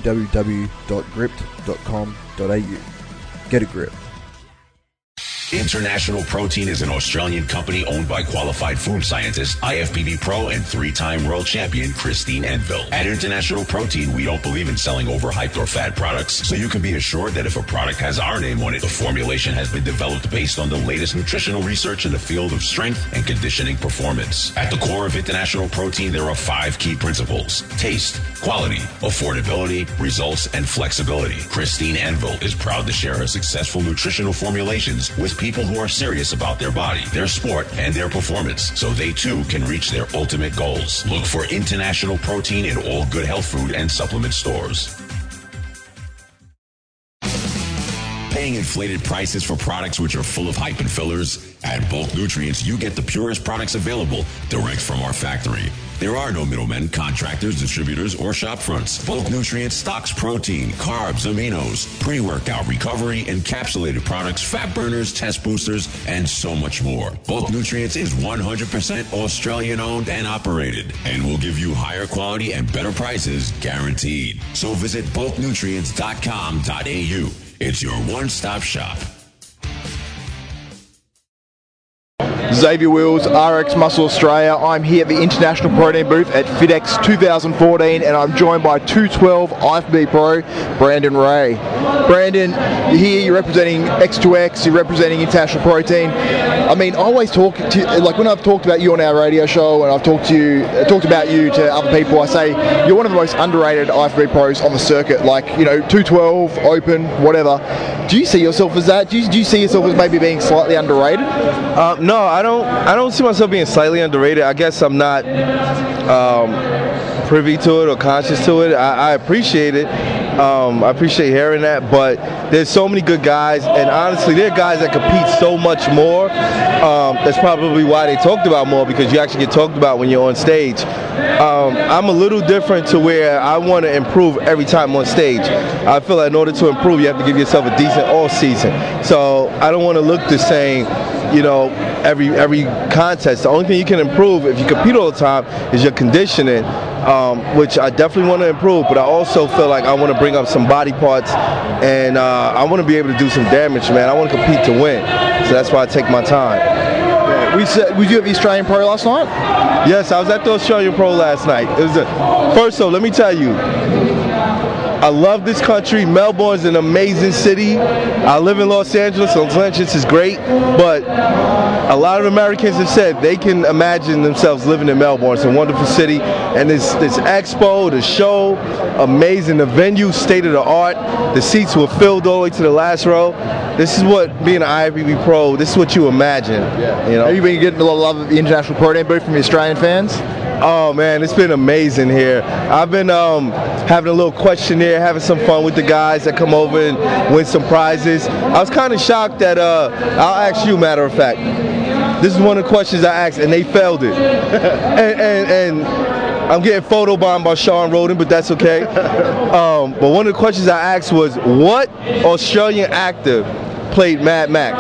www.gript.com.au. Get a grip. International Protein is an Australian company owned by qualified food scientist, IFBB Pro, and three-time world champion Christine Enville. At International Protein, we don't believe in selling overhyped or fad products, so you can be assured that if a product has our name on it, the formulation has been developed based on the latest nutritional research in the field of strength and conditioning performance. At the core of International Protein, there are 5 key principles: taste, quality, affordability, results, and flexibility. Christine Enville is proud to share her successful nutritional formulations with people who are serious about their body, their sport, and their performance, so they too can reach their ultimate goals. Look for International Protein in all good health food and supplement stores. Paying inflated prices for products which are full of hype and fillers? At Bulk Nutrients, you get the purest products available direct from our factory. There are no middlemen, contractors, distributors, or shop fronts. Bulk Nutrients stocks protein, carbs, aminos, pre-workout, recovery, encapsulated products, fat burners, test boosters, and so much more. Bulk Nutrients is 100% Australian owned and operated, and will give you higher quality and better prices guaranteed. So visit bulknutrients.com.au. It's your one-stop shop. Xavier Wills, RX Muscle Australia. I'm here at the International Protein booth at FitX 2014, and I'm joined by 212 IFBB Pro, Brandon Ray. Brandon, you're here, you're representing X2X, you're representing International Protein. I mean, I always talk to, like when I've talked about you on our radio show, and I've talked about you to other people, I say you're one of the most underrated IFBB pros on the circuit. Like, you know, 212, open, whatever. Do you see yourself as that? Do you see yourself as maybe being slightly underrated? No, I don't see myself being slightly underrated. I guess I'm not privy to it or conscious to it. I appreciate it. I appreciate hearing that, but there's so many good guys, and honestly, there are guys that compete so much more. That's probably why they talked about more, because you actually get talked about when you're on stage. I'm a little different to where I want to improve every time on stage. I feel like in order to improve, you have to give yourself a decent all season. So I don't want to look the same, you know, every contest. The only thing you can improve if you compete all the time is your conditioning. which I definitely want to improve, but I also feel like I want to bring up some body parts, and I want to be able to do some damage, man. I want to compete to win, so that's why I take my time. Was you at the Australian Pro last night? Yes, I was at the Australian Pro last night. It was first off, let me tell you, I love this country. Melbourne's an amazing city. I live in Los Angeles. Los Angeles is great, but a lot of Americans have said they can imagine themselves living in Melbourne. It's a wonderful city, and this expo, the show, amazing. The venue, state of the art. The seats were filled all the way to the last row. This is what being an IFBB pro. This is what you imagine. Yeah. You know? Have you been getting a lot of love at the International Pro Day booth from the Australian fans? Oh man, it's been amazing here. I've been having a little questionnaire, having some fun with the guys that come over and win some prizes. I was kind of shocked that I'll ask you, matter of fact. This is one of the questions I asked, and they failed it. and I'm getting photobombed by Sean Roden, but that's okay. But one of the questions I asked was, what Australian actor played Mad Max?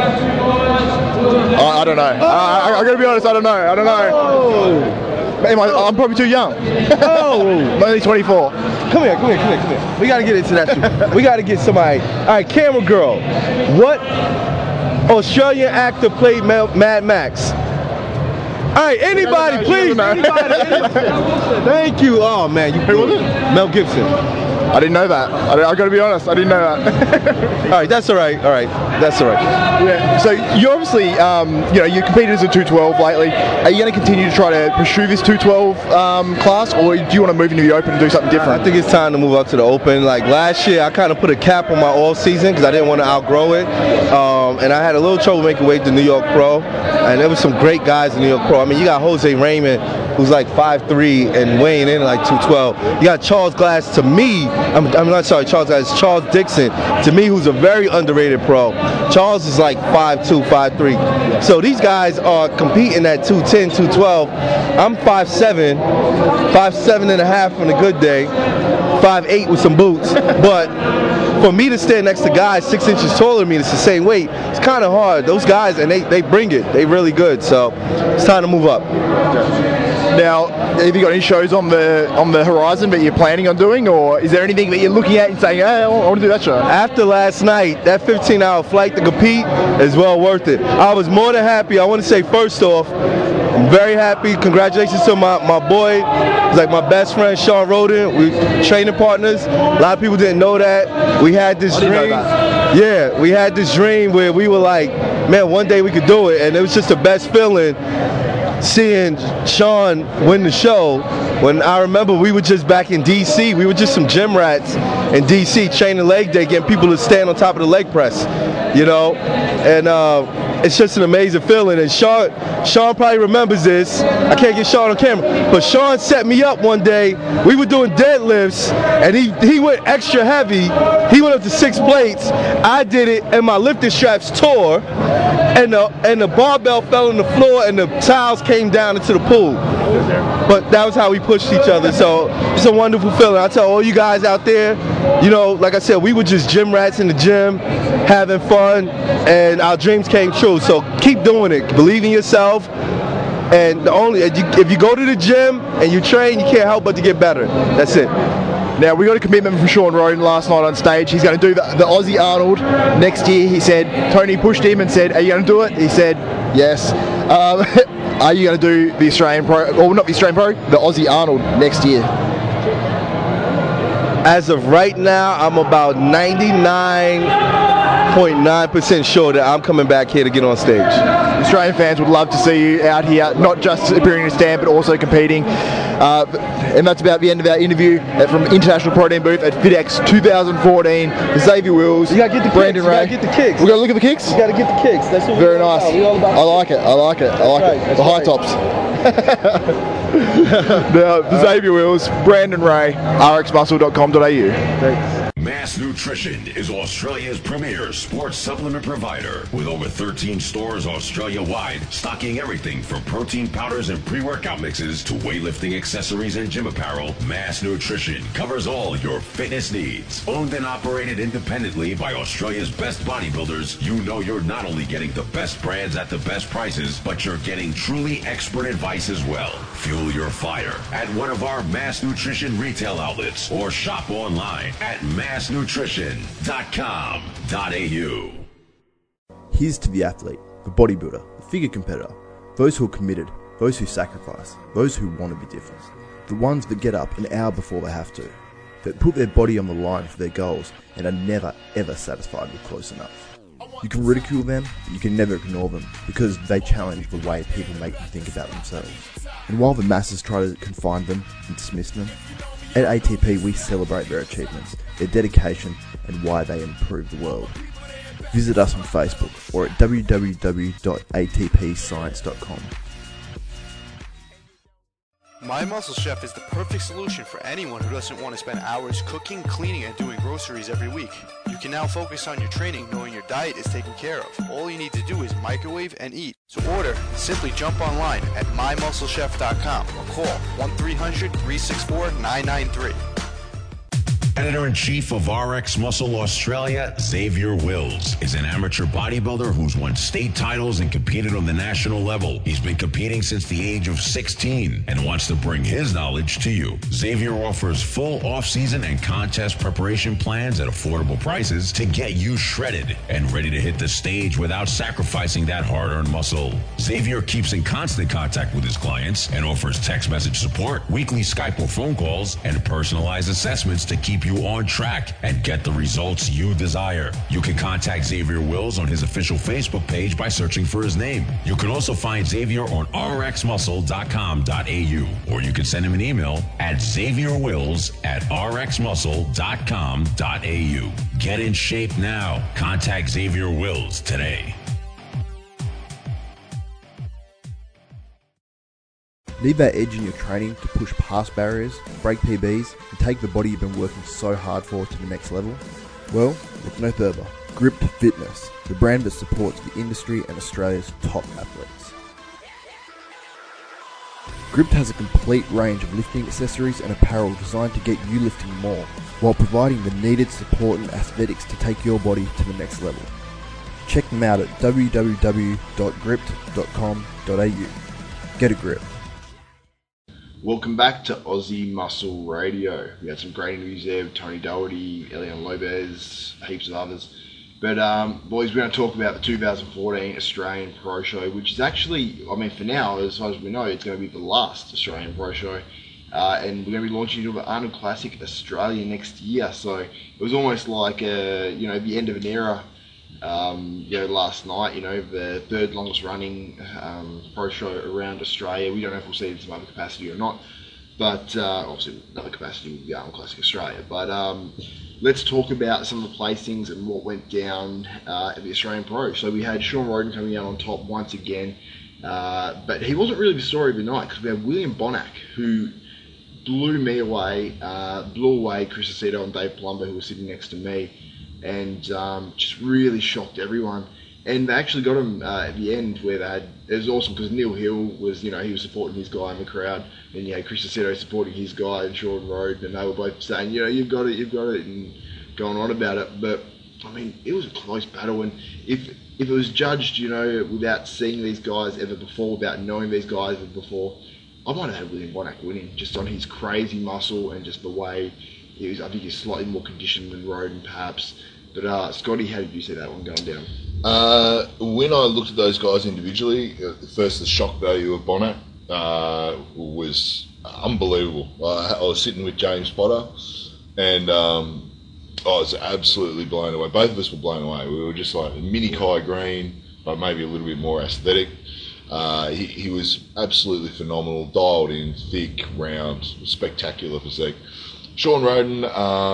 I don't know. I gotta be honest, I don't know. I'm probably too young. I'm only 24. Come here. We gotta get into that. We gotta get somebody. All right, camera girl. What Australian actor played Mad Max? All right, anybody, please. Anybody. Thank you. Oh man, Who was it? Mel Gibson. I didn't know that. I gotta be honest, I didn't know that. All right, that's all right. That's all right. Yeah. So you obviously, you competed as a 212 lately. Are you going to continue to try to pursue this 212 class, or do you want to move into the open and do something different? I think it's time to move up to the open. Like last year, I kind of put a cap on my all season because I didn't want to outgrow it, and I had a little trouble making weight to New York Pro, and there was some great guys in New York Pro. I mean, you got Jose Raymond, who's like 5'3" and weighing in like 212. You got Charles Glass, to me, Charles Glass, Charles Dixon, to me, who's a very underrated pro. Charles is like 5'2", 5'3". So these guys are competing at 210, 212. I'm 5'7", 5'7" and a half on a good day, 5'8" with some boots. But for me to stand next to guys 6 inches taller than me, it's the same weight. It's kind of hard. Those guys, and they bring it. They really good. So it's time to move up. Now, have you got any shows on the horizon that you're planning on doing, or is there anything that you're looking at and saying, hey, I want to do that show? After last night, that 15-hour flight to compete is well worth it. I was more than happy. I want to say, first off, I'm very happy. Congratulations to my boy. He's like my best friend, Sean Roden. We're training partners. A lot of people didn't know that. We had this dream. Yeah, we had this dream where we were like, man, one day we could do it, and it was just the best feeling. Seeing Sean win the show, when I remember we were just back in DC, we were just some gym rats in DC training leg day, getting people to stand on top of the leg press, and it's just an amazing feeling. And Sean probably remembers this. I can't get Sean on camera, but Sean set me up one day. We were doing deadlifts, and he went extra heavy. He went up to 6 plates. I did it, and my lifting straps tore. And the barbell fell on the floor, and the tiles came down into the pool. But that was how we pushed each other. So it's a wonderful feeling. I tell all you guys out there, like I said, we were just gym rats in the gym, having fun, and our dreams came true. So keep doing it. Believe in yourself. And if you go to the gym and you train, you can't help but to get better. That's it. Now, we got a commitment from Sean Roden last night on stage. He's going to do the Aussie Arnold next year. He said, Tony pushed him and said, are you going to do it? He said, yes. Are you going to do the Australian Pro, or not the Australian Pro, the Aussie Arnold next year? As of right now, I'm about 99.9% sure that I'm coming back here to get on stage. Australian fans would love to see you out here, not just appearing in a stand, but also competing. And that's about the end of our interview from International Pro Team booth at FitX 2014. Xavier Wills, you gotta get the Brandon kicks. Ray. You gotta get the kicks. We gotta look at the kicks. You gotta get the kicks. That's what very nice. I like it. The high tops. Now, Xavier Wills, Brandon Ray, rxmuscle.com.au. Thanks. Mass Nutrition is Australia's premier sports supplement provider with over 13 stores Australia-wide, stocking everything from protein powders and pre-workout mixes to weightlifting accessories and gym apparel. Mass Nutrition covers all your fitness needs. Owned and operated independently by Australia's best bodybuilders, you know you're not only getting the best brands at the best prices, but you're getting truly expert advice as well. Fuel your fire at one of our Mass Nutrition retail outlets or shop online at massnutrition.com.au. Here's to the athlete, the bodybuilder, the figure competitor, those who are committed, those who sacrifice, those who want to be different, the ones that get up an hour before they have to, that put their body on the line for their goals and are never ever satisfied with close enough. You can ridicule them, but you can never ignore them because they challenge the way people make them think about themselves. And while the masses try to confine them and dismiss them, at ATP we celebrate their achievements, their dedication and why they improve the world. Visit us on Facebook or at www.atpscience.com. My Muscle Chef is the perfect solution for anyone who doesn't want to spend hours cooking, cleaning, and doing groceries every week. You can now focus on your training knowing your diet is taken care of. All you need to do is microwave and eat. To order, simply jump online at mymusclechef.com or call 1-300-364-993. Editor-in-Chief of RX Muscle Australia, Xavier Wills, is an amateur bodybuilder who's won state titles and competed on the national level. He's been competing since the age of 16 and wants to bring his knowledge to you. Xavier offers full off-season and contest preparation plans at affordable prices to get you shredded and ready to hit the stage without sacrificing that hard-earned muscle. Xavier keeps in constant contact with his clients and offers text message support, weekly Skype or phone calls, and personalized assessments to keep you on track and get the results you desire. You can contact Xavier Wills on his official Facebook page by searching for his name. You can also find Xavier on rxmuscle.com.au, or you can send him an email at xavierwills@rxmuscle.com.au. Get in shape now. Contact Xavier Wills today. Need that edge in your training to push past barriers, break PBs, and take the body you've been working so hard for to the next level? Well, look no further. Gript Fitness, the brand that supports the industry and Australia's top athletes. Gript has a complete range of lifting accessories and apparel designed to get you lifting more, while providing the needed support and aesthetics to take your body to the next level. Check them out at www.gript.com.au. Get a grip. Welcome back to Aussie Muscle Radio. We had some great interviews there with Tony Doherty, Elian Lopez, heaps of others. But boys, we're going to talk about the 2014 Australian Pro Show, which is actually, I mean, for now, as far as we know, it's going to be the last Australian Pro Show. And we're going to be launching into the Arnold Classic Australia next year. So it was almost like, the end of an era. Last night, the third longest running pro show around Australia. We don't know if we'll see it in some other capacity or not, but obviously another capacity will be Arnold Classic Australia. But let's talk about some of the placings and what went down at the Australian Pro. So we had Shaun Roden coming out on top once again, but he wasn't really the story of the night because we had William Bonac, who blew me away, blew away Chris Aceto and Dave Palumbo, who was sitting next to me, and just really shocked everyone. And they actually got him at the end where they had, it was awesome because Neil Hill was, he was supporting his guy in the crowd, and you had Chris Aceto supporting his guy and Shaun Roden, and they were both saying, you've got it, and going on about it. But I mean, it was a close battle, and if it was judged, without seeing these guys ever before, without knowing these guys ever before, I might have had William Bonac winning just on his crazy muscle and just the way he was. I think he's slightly more conditioned than Roden, perhaps. But Scotty, how did you see that one going down? When I looked at those guys individually, first the shock value of Bonac was unbelievable. I was sitting with James Potter, and I was absolutely blown away. Both of us were blown away. We were just like a mini Kai Green, but maybe a little bit more aesthetic. He was absolutely phenomenal, dialed in, thick, round, spectacular physique. Shaun Roden,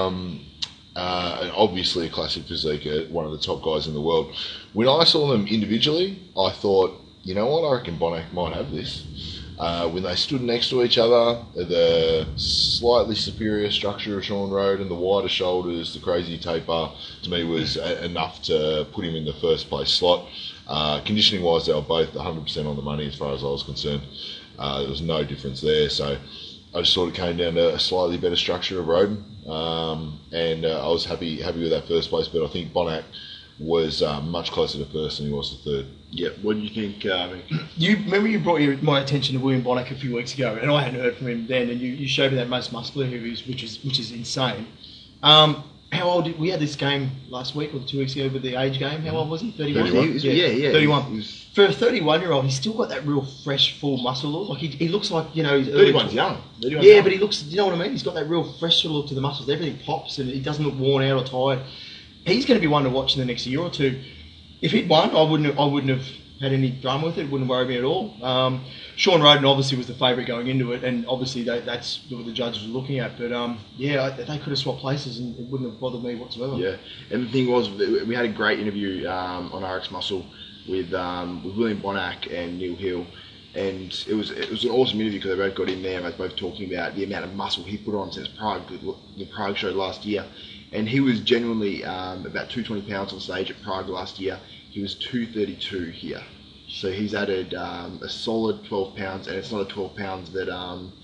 obviously a classic physique, one of the top guys in the world. When I saw them individually, I thought, you know what, I reckon Bonac might have this. When they stood next to each other, the slightly superior structure of Sean Roden, the wider shoulders, the crazy taper, to me was enough to put him in the first place slot. Conditioning wise, they were both 100% on the money as far as I was concerned. There was no difference there, so I just thought it came down to a slightly better structure of Roden, and I was happy with that first place. But I think Bonac was much closer to first than he was to third. Yeah. What do you think, Mick? You remember you brought my attention to William Bonac a few weeks ago, and I hadn't heard from him then. And you showed me that most muscular who he is, which is insane. How old? We had this game last week or 2 weeks ago with the age game. How old was he? 31. 31. Yeah. 31. For a 31-year-old, he's still got that real fresh, full muscle look. Like he looks like, you know, 31's young. 31's yeah, young. but he looks. You know what I mean? He's got that real fresh look to the muscles. Everything pops, and he doesn't look worn out or tired. He's going to be one to watch in the next year or two. If he'd won, I wouldn't have had any drama with it. It wouldn't worry me at all. Sean Roden obviously was the favourite going into it, and obviously that's what the judges were looking at. But they could have swapped places, and it wouldn't have bothered me whatsoever. Yeah, and the thing was, we had a great interview on RX Muscle with William Bonac and Neil Hill, and it was an awesome interview because they both got in there and they were both talking about the amount of muscle he put on since Prague, the Prague show last year. And he was genuinely about 220 pounds on stage at Prague last year. He was 232 here. So he's added a solid 12 pounds, and it's not a 12 pounds that,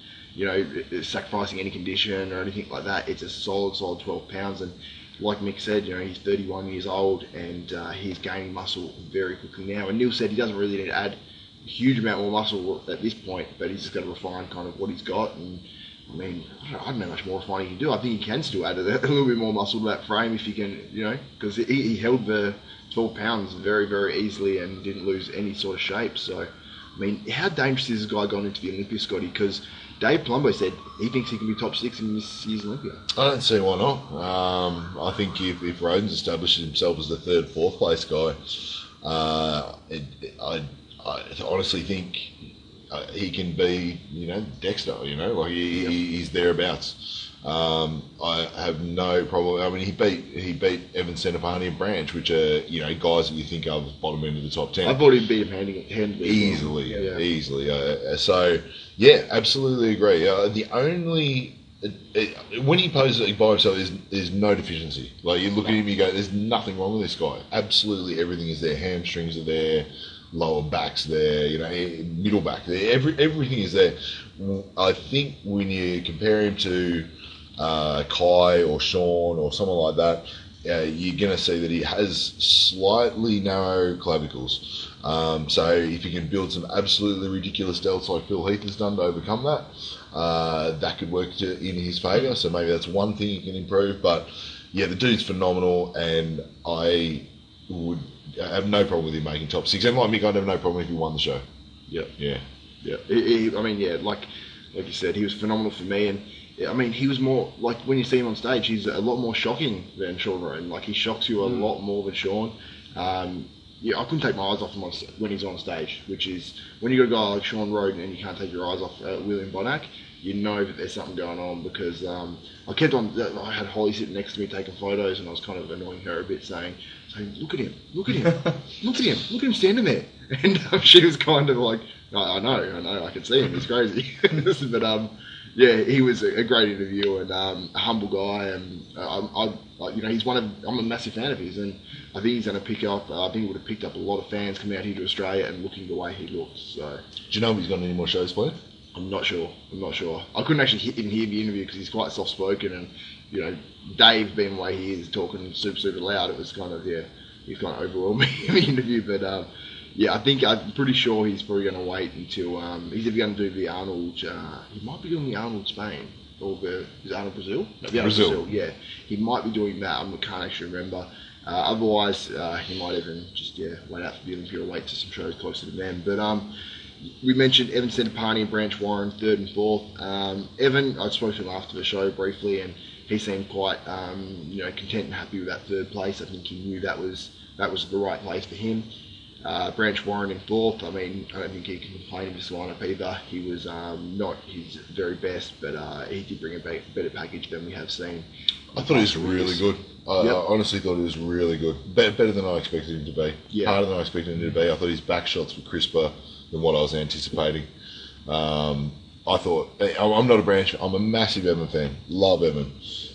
is sacrificing any condition or anything like that. It's a solid 12 pounds. And like Mick said, he's 31 years old, and he's gaining muscle very quickly now. And Neil said he doesn't really need to add a huge amount more muscle at this point, but he's just going to refine kind of what he's got. And I mean, I don't know how much more refining he can do. I think he can still add a little bit more muscle to that frame if he can, because he held the 12 pounds very, very easily and didn't lose any sort of shape. So, I mean, how dangerous is this guy going into the Olympia, Scotty? Because Dave Palumbo said he thinks he can be top 6 in this year's Olympia. I don't see why not. I think if Roden's establishes himself as the third, fourth place guy, I honestly think he can be, Dexter, like he's thereabouts. I have no problem. I mean, he beat Evan Centopani and Branch, which are, guys that you think of bottom end of the top 10. I thought he'd beat him handily. Easily. So, yeah, absolutely agree. The only... when he poses by himself, there's no deficiency. Like, you look at him, you go, there's nothing wrong with this guy. Absolutely everything is there. Hamstrings are there. Lower back's there, middle back there. Everything is there. I think when you compare him to Kai or Sean or someone like that, you're going to see that he has slightly narrow clavicles. So if he can build some absolutely ridiculous delts like Phil Heath has done to overcome that, that could work in his favour. So maybe that's one thing he can improve. But yeah, the dude's phenomenal, and I have no problem with him making top 6. And like Mick, I'd have no problem if he won the show. Yeah. Yeah. Like you said, he was phenomenal for me. And I mean, he was more, like, when you see him on stage, he's a lot more shocking than Sean Roden. Like, he shocks you a lot more than Sean. I couldn't take my eyes off him when he's on stage, which is, when you got a guy like Sean Roden and you can't take your eyes off William Bonac, you know that there's something going on, because I had Holly sitting next to me taking photos, and I was kind of annoying her a bit, saying, look at him, look at him standing there. And she was kind of like, I know, I can see him, he's crazy. But he was a great interview, and a humble guy, and I'm a massive fan of his, and I think he's going to pick up. I think he would have picked up a lot of fans coming out here to Australia and looking the way he looks. So, do you know if he's got any more shows planned? I'm not sure. I couldn't actually even hear the interview because he's quite soft spoken, and Dave being the way he is, talking super loud, it was kind of he's kind of overwhelmed me in the interview. But I'm pretty sure he's probably going to wait until he's either going to do the Arnold. He might be doing the Arnold Spain or is Arnold Brazil? No, the Arnold Brazil. Yeah, he might be doing that. I can't actually remember. Otherwise, he might even just wait out for the Olympia or wait to some shows closer to them. But we mentioned Evan Centopani and Branch Warren, 3rd and 4th. Evan, I spoke to him after the show briefly, and he seemed quite content and happy with that 3rd place. I think he knew that was the right place for him. Branch Warren in 4th. I mean, I don't think he can complain in this lineup either. He was not his very best, but he did bring a better package than we have seen. I thought he was really good. I honestly thought he was really good. Better than I expected him to be. Yeah. Harder than I expected him to be. I thought his back shots were crisper than what I was anticipating. I thought, I'm not a Branch, I'm a massive Evan fan, love Evan.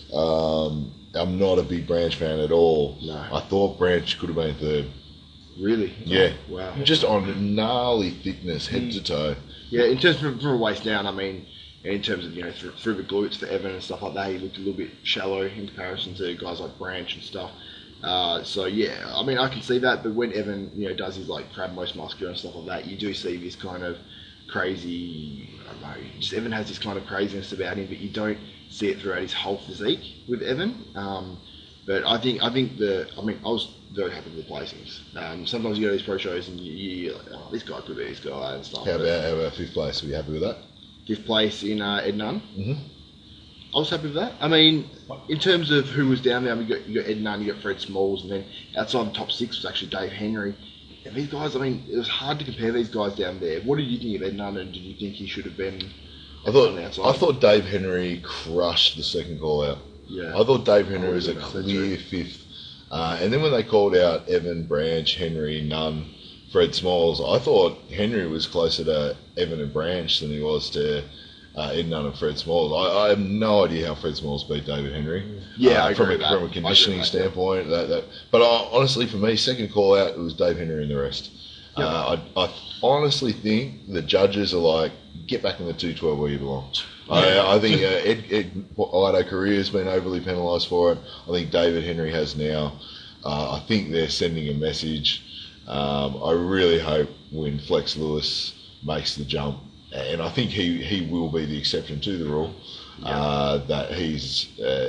I'm not a big Branch fan at all. No. I thought Branch could have been third. Really? Yeah. Oh, wow. Just on gnarly thickness, head to toe. Yeah, in terms of from a waist down, I mean, in terms of, through the glutes for Evan and stuff like that, he looked a little bit shallow in comparison to guys like Branch and stuff. So yeah, I mean, I can see that, but when Evan, does his like crab most muscular and stuff like that, you do see this kind of crazy, I don't know, just Evan has this kind of craziness about him, but you don't see it throughout his whole physique with Evan. But I think I was very happy with the placings. Sometimes you go to these pro shows and you're like, oh, this guy could be this guy and stuff. How about fifth place? Are you happy with that? Fifth place in Ed Nunn. Mm-hmm. I was happy with that. I mean, in terms of who was down there, you got Ed Nunn, you got Fred Smalls, and then outside the top 6 was actually Dave Henry. And these guys, I mean, it was hard to compare these guys down there. What did you think of Ed Nunn, and did you think he should have been on the outside? I thought Dave Henry crushed the second call out. Yeah. I thought Dave Henry was a clear fifth. And then when they called out Evan, Branch, Henry, Nunn, Fred Smalls, I thought Henry was closer to Evan and Branch than he was to Ed Nunn and Fred Smalls. I have no idea how Fred Smalls beat David Henry. Yeah, from a conditioning standpoint. But honestly, for me, second call out, it was Dave Henry and the rest. Yep. I honestly think the judges are like, get back in the 212 where you belong. I think Ed Ido Career has been overly penalised for it. I think David Henry has now. I think they're sending a message. I really hope when Flex Lewis makes the jump, and I think he will be the exception to the rule, that he's,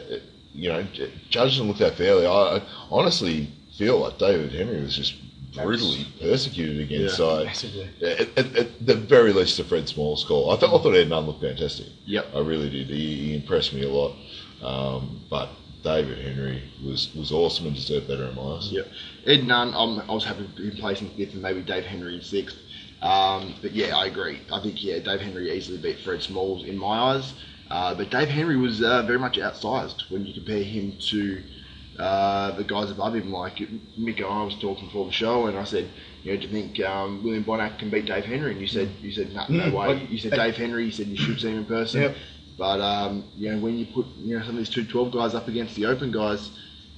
judged and looked at fairly. I honestly feel like David Henry was just brutally persecuted against. At the very least, the Fred Smalls call. I thought Ed Nunn looked fantastic. Yep. I really did. He impressed me a lot. But David Henry was awesome and deserved better in my eyes. Yep. Ed Nunn, I was happy with him placing 5th and maybe Dave Henry in 6th. But yeah, I agree. I think, Dave Henry easily beat Fred Smalls in my eyes. But Dave Henry was very much outsized when you compare him to the guys above him. Like Mick and I was talking before the show, and I said, do you think William Bonac can beat Dave Henry? And you said, no way. You said Dave Henry. You said you should see him in person. Yep. But when you put some of these 212 guys up against the open guys,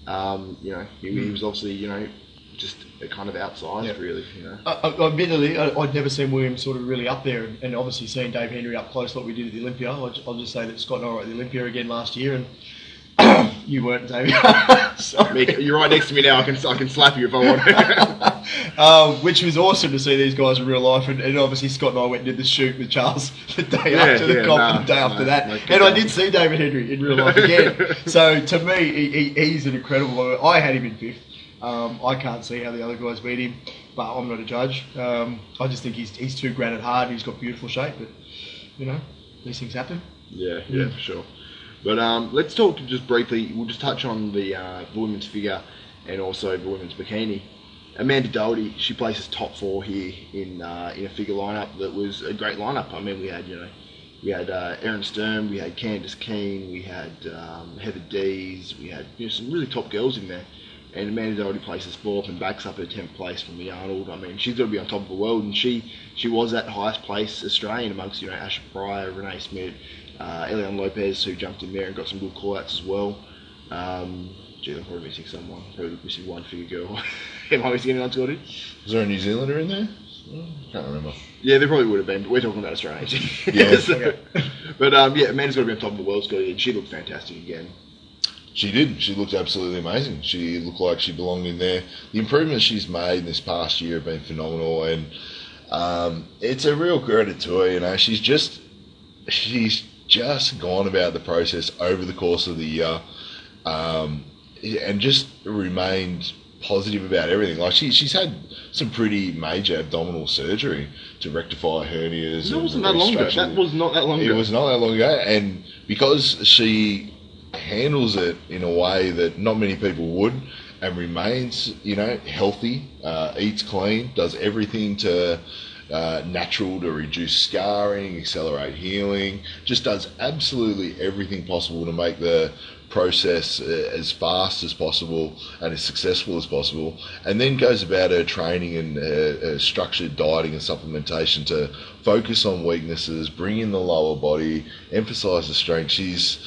he was obviously just a kind of outsized, really. Admittedly, I'd never seen William sort of really up there, and obviously seeing Dave Henry up close like we did at the Olympia. I'll just say that Scott and I were at the Olympia again last year, and you weren't, David. Mick, you're right next to me now. I can slap you if I want. Which was awesome to see these guys in real life, and obviously Scott and I went and did the shoot with Charles the day after the comp and the day after that. And I did see David Henry in real life again. So to me, he's an incredible. I had him in 5th. I can't see how the other guys beat him, but I'm not a judge. I just think he's too granite hard. He's got beautiful shape, but these things happen. Yeah, for sure. But let's talk just briefly. We'll just touch on the women's figure and also the women's bikini. Amanda Doherty, she places top 4 here in a figure lineup that was a great lineup. I mean, we had Erin Sturm, we had Candice Keane, we had Heather Dees, we had some really top girls in there. And Amanda Doherty places 4th and backs up her 10th place from the Arnold. I mean, she's got to be on top of the world, and she was that highest place Australian amongst Asha Pryor, Renee Smith, Eliane Lopez, who jumped in there and got some good call-outs as well. I'm probably missing someone. Probably missing one figure girl. Am I missing anyone, Scotty? Was there a New Zealander in there? Can't remember. Yeah, there probably would have been, but we're talking about Australians. But Amanda's got to be on top of the world, Scotty, and she looked fantastic again. She did. She looked absolutely amazing. She looked like she belonged in there. The improvements she's made in this past year have been phenomenal, and it's a real credit to her. She's just gone about the process over the course of the year, and just remained positive about everything. Like she's had some pretty major abdominal surgery to rectify hernias. That wasn't that long ago. That was not that long ago. It was not that long ago, and because she handles it in a way that not many people would, and remains, healthy, eats clean, does everything to, natural to reduce scarring, accelerate healing. Just does absolutely everything possible to make the process as fast as possible and as successful as possible, and then goes about her training and structured dieting and supplementation to focus on weaknesses, bring in the lower body, emphasize the strength. She's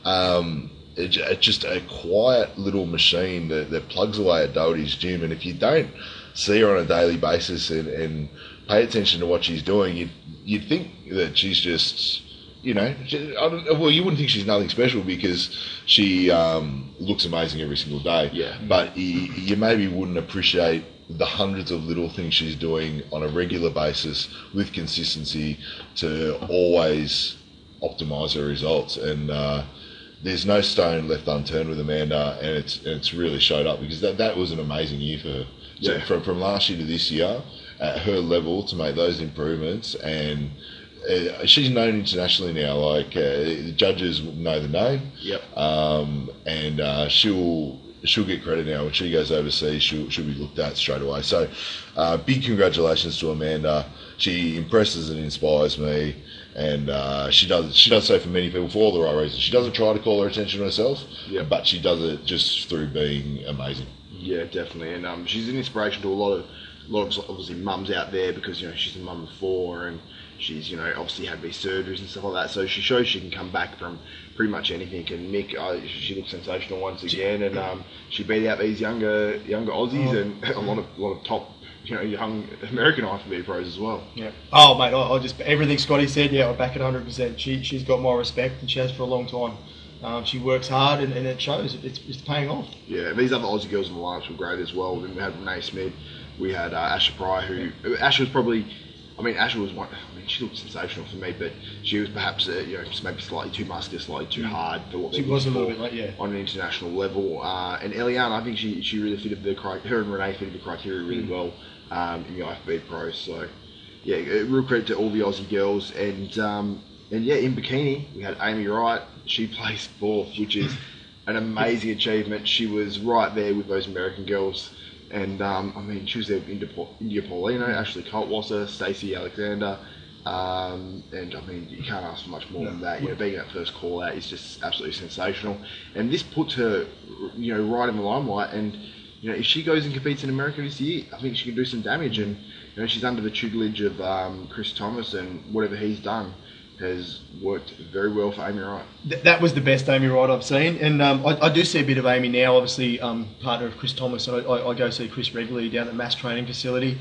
just a quiet little machine that plugs away at Doherty's gym, and if you don't see her on a daily basis and pay attention to what she's doing, you'd think that she's just, you wouldn't think she's nothing special because she looks amazing every single day. Yeah. But you maybe wouldn't appreciate the hundreds of little things she's doing on a regular basis with consistency to always optimise her results. And there's no stone left unturned with Amanda, and it's really showed up because that was an amazing year for her. So from last year to this year, at her level, to make those improvements, and she's known internationally now. Like the judges know the name. Yep. And she'll get credit now. When she goes overseas, she'll be looked at straight away. So big congratulations to Amanda. She impresses and inspires me, and she does so for many people for all the right reasons. She doesn't try to call her attention to herself, but she does it just through being amazing. Yeah, definitely. And she's an inspiration to a lot of obviously mums out there, because she's a mum of 4 and she's obviously had these surgeries and stuff like that. So she shows she can come back from pretty much anything. And Mick, she looked sensational once again, and she beat out these younger Aussies and a lot of top young American IFBB pros as well. Yeah. Oh mate, I just everything Scotty said. Yeah, I back it 100%. She's got my respect, and she has for a long time. She works hard, and it shows. It's paying off. Yeah, these other Aussie girls in the lineups were great as well. Then we had Renee Smith. We had Asha Pryor, Asha was probably, Asha was one. She looked sensational for me, but she was perhaps maybe slightly too muscular, slightly too hard for what they was a little bit like, on an international level. And Eliane, I think she really fitted her and Renee fitted the criteria really well in the IFBB pros. So yeah, real credit to all the Aussie girls. And yeah, in bikini we had Amy Wright. She placed 4th, which is an amazing achievement. She was right there with those American girls. And she was there with India Paulino, Ashley Coltwasser, Stacey Alexander, and you can't ask for much more than that. Being that first call out is just absolutely sensational. And this puts her, right in the limelight. And if she goes and competes in America this year, I think she can do some damage. And she's under the tutelage of Chris Thomas, and whatever he's done has worked very well for Amy Wright. That was the best Amy Wright I've seen, and I do see a bit of Amy now, obviously partner of Chris Thomas, and I go see Chris regularly down at Mass Training Facility.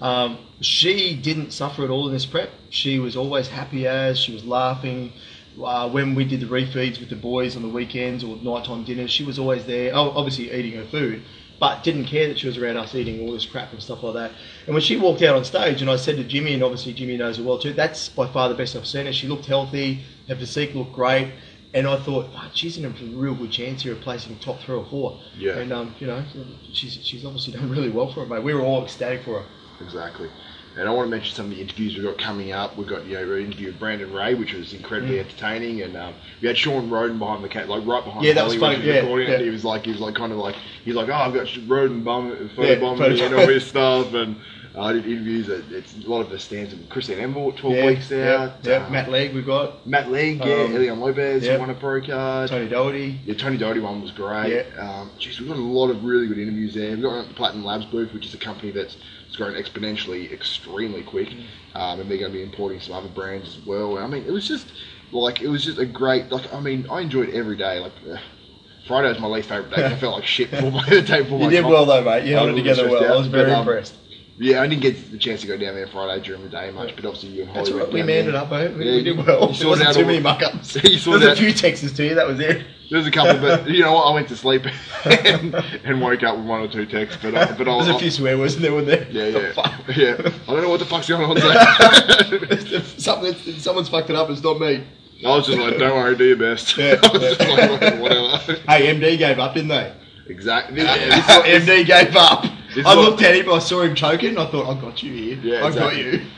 She didn't suffer at all in this prep. She was always happy she was laughing. When we did the refeeds with the boys on the weekends or nighttime dinners, she was always there, obviously eating her food, but didn't care that she was around us eating all this crap and stuff like that. And when she walked out on stage, and I said to Jimmy, and obviously Jimmy knows her well too, that's by far the best I've seen her. She looked healthy, her physique looked great, and I thought, she's in a real good chance here of placing top 3 or 4. Yeah. And she's obviously done really well for her, mate. We were all ecstatic for her. Exactly. And I want to mention some of the interviews we've got coming up. We've got an interview with Brandon Ray, which was incredibly entertaining, and we had Sean Roden behind the right behind. Yeah, that was funny. Yeah. He was like, I've got Roden bombing and all this stuff, and I did interviews. It's a lot of the stands of Christine Enville, 12 weeks out. Yeah, Matt Legg we got. Matt Legg, Eliane Lopez, who won a pro card. Tony Doherty. Yeah, Tony Doherty one was great. Yeah. We've got a lot of really good interviews there. We've got the Platinum Labs booth, which is a company that's grown exponentially, extremely quick, and they're going to be importing some other brands as well. And it was just a great. I enjoyed every day. Friday was my least favourite day. I felt like shit before the day before. You did well though, mate. You held it together well. I was very impressed. Yeah, I didn't get the chance to go down there Friday during the day much, but obviously you and Holly went down there. We manned it up, mate. We did well. There wasn't too many muck-ups. There was a few texts to you, that was it. There was a couple, but you know what? I went to sleep and woke up with 1 or 2 texts. But there was a few swear words in there, wasn't there? Yeah. I don't know what the fuck's going on today. Someone's fucked it up. It's not me. I was just like, don't worry, do your best. Yeah. I was just like, whatever. Hey, MD gave up, didn't they? Exactly. MD gave up. I looked at him, I saw him choking, I thought, I got you here. Yeah, I got you.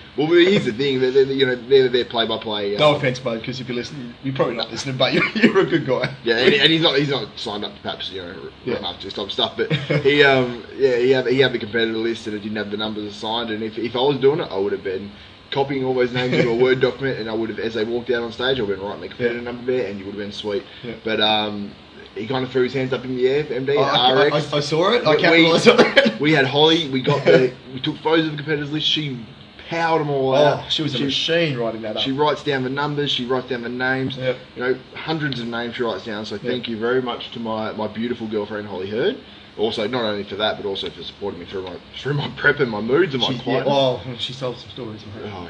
Well, here's the thing. They're their play-by-play. No offense, mate, because if you're listening, you're probably not listening, but you're a good guy. Yeah, and he's not signed up to perhaps run up to this type of stuff. But he had the competitor list and it didn't have the numbers assigned. And if I was doing it, I would have been copying all those names into a Word document, and I would have, as they walked out on stage, I would have been writing the competitor number there, and you would have been sweet. Yeah. But he kind of threw his hands up in the air, MD. RX. I saw it. I capitalised on that. We had Holly. We took photos of the competitors list. She powered them all out. She was a machine writing that up. She writes down the numbers. She writes down the names. Yep. Hundreds of names she writes down. So thank you very much to my beautiful girlfriend Holly Hurd. Also, not only for that, but also for supporting me through my prep and my moods and my quiet. She told some stories. Oh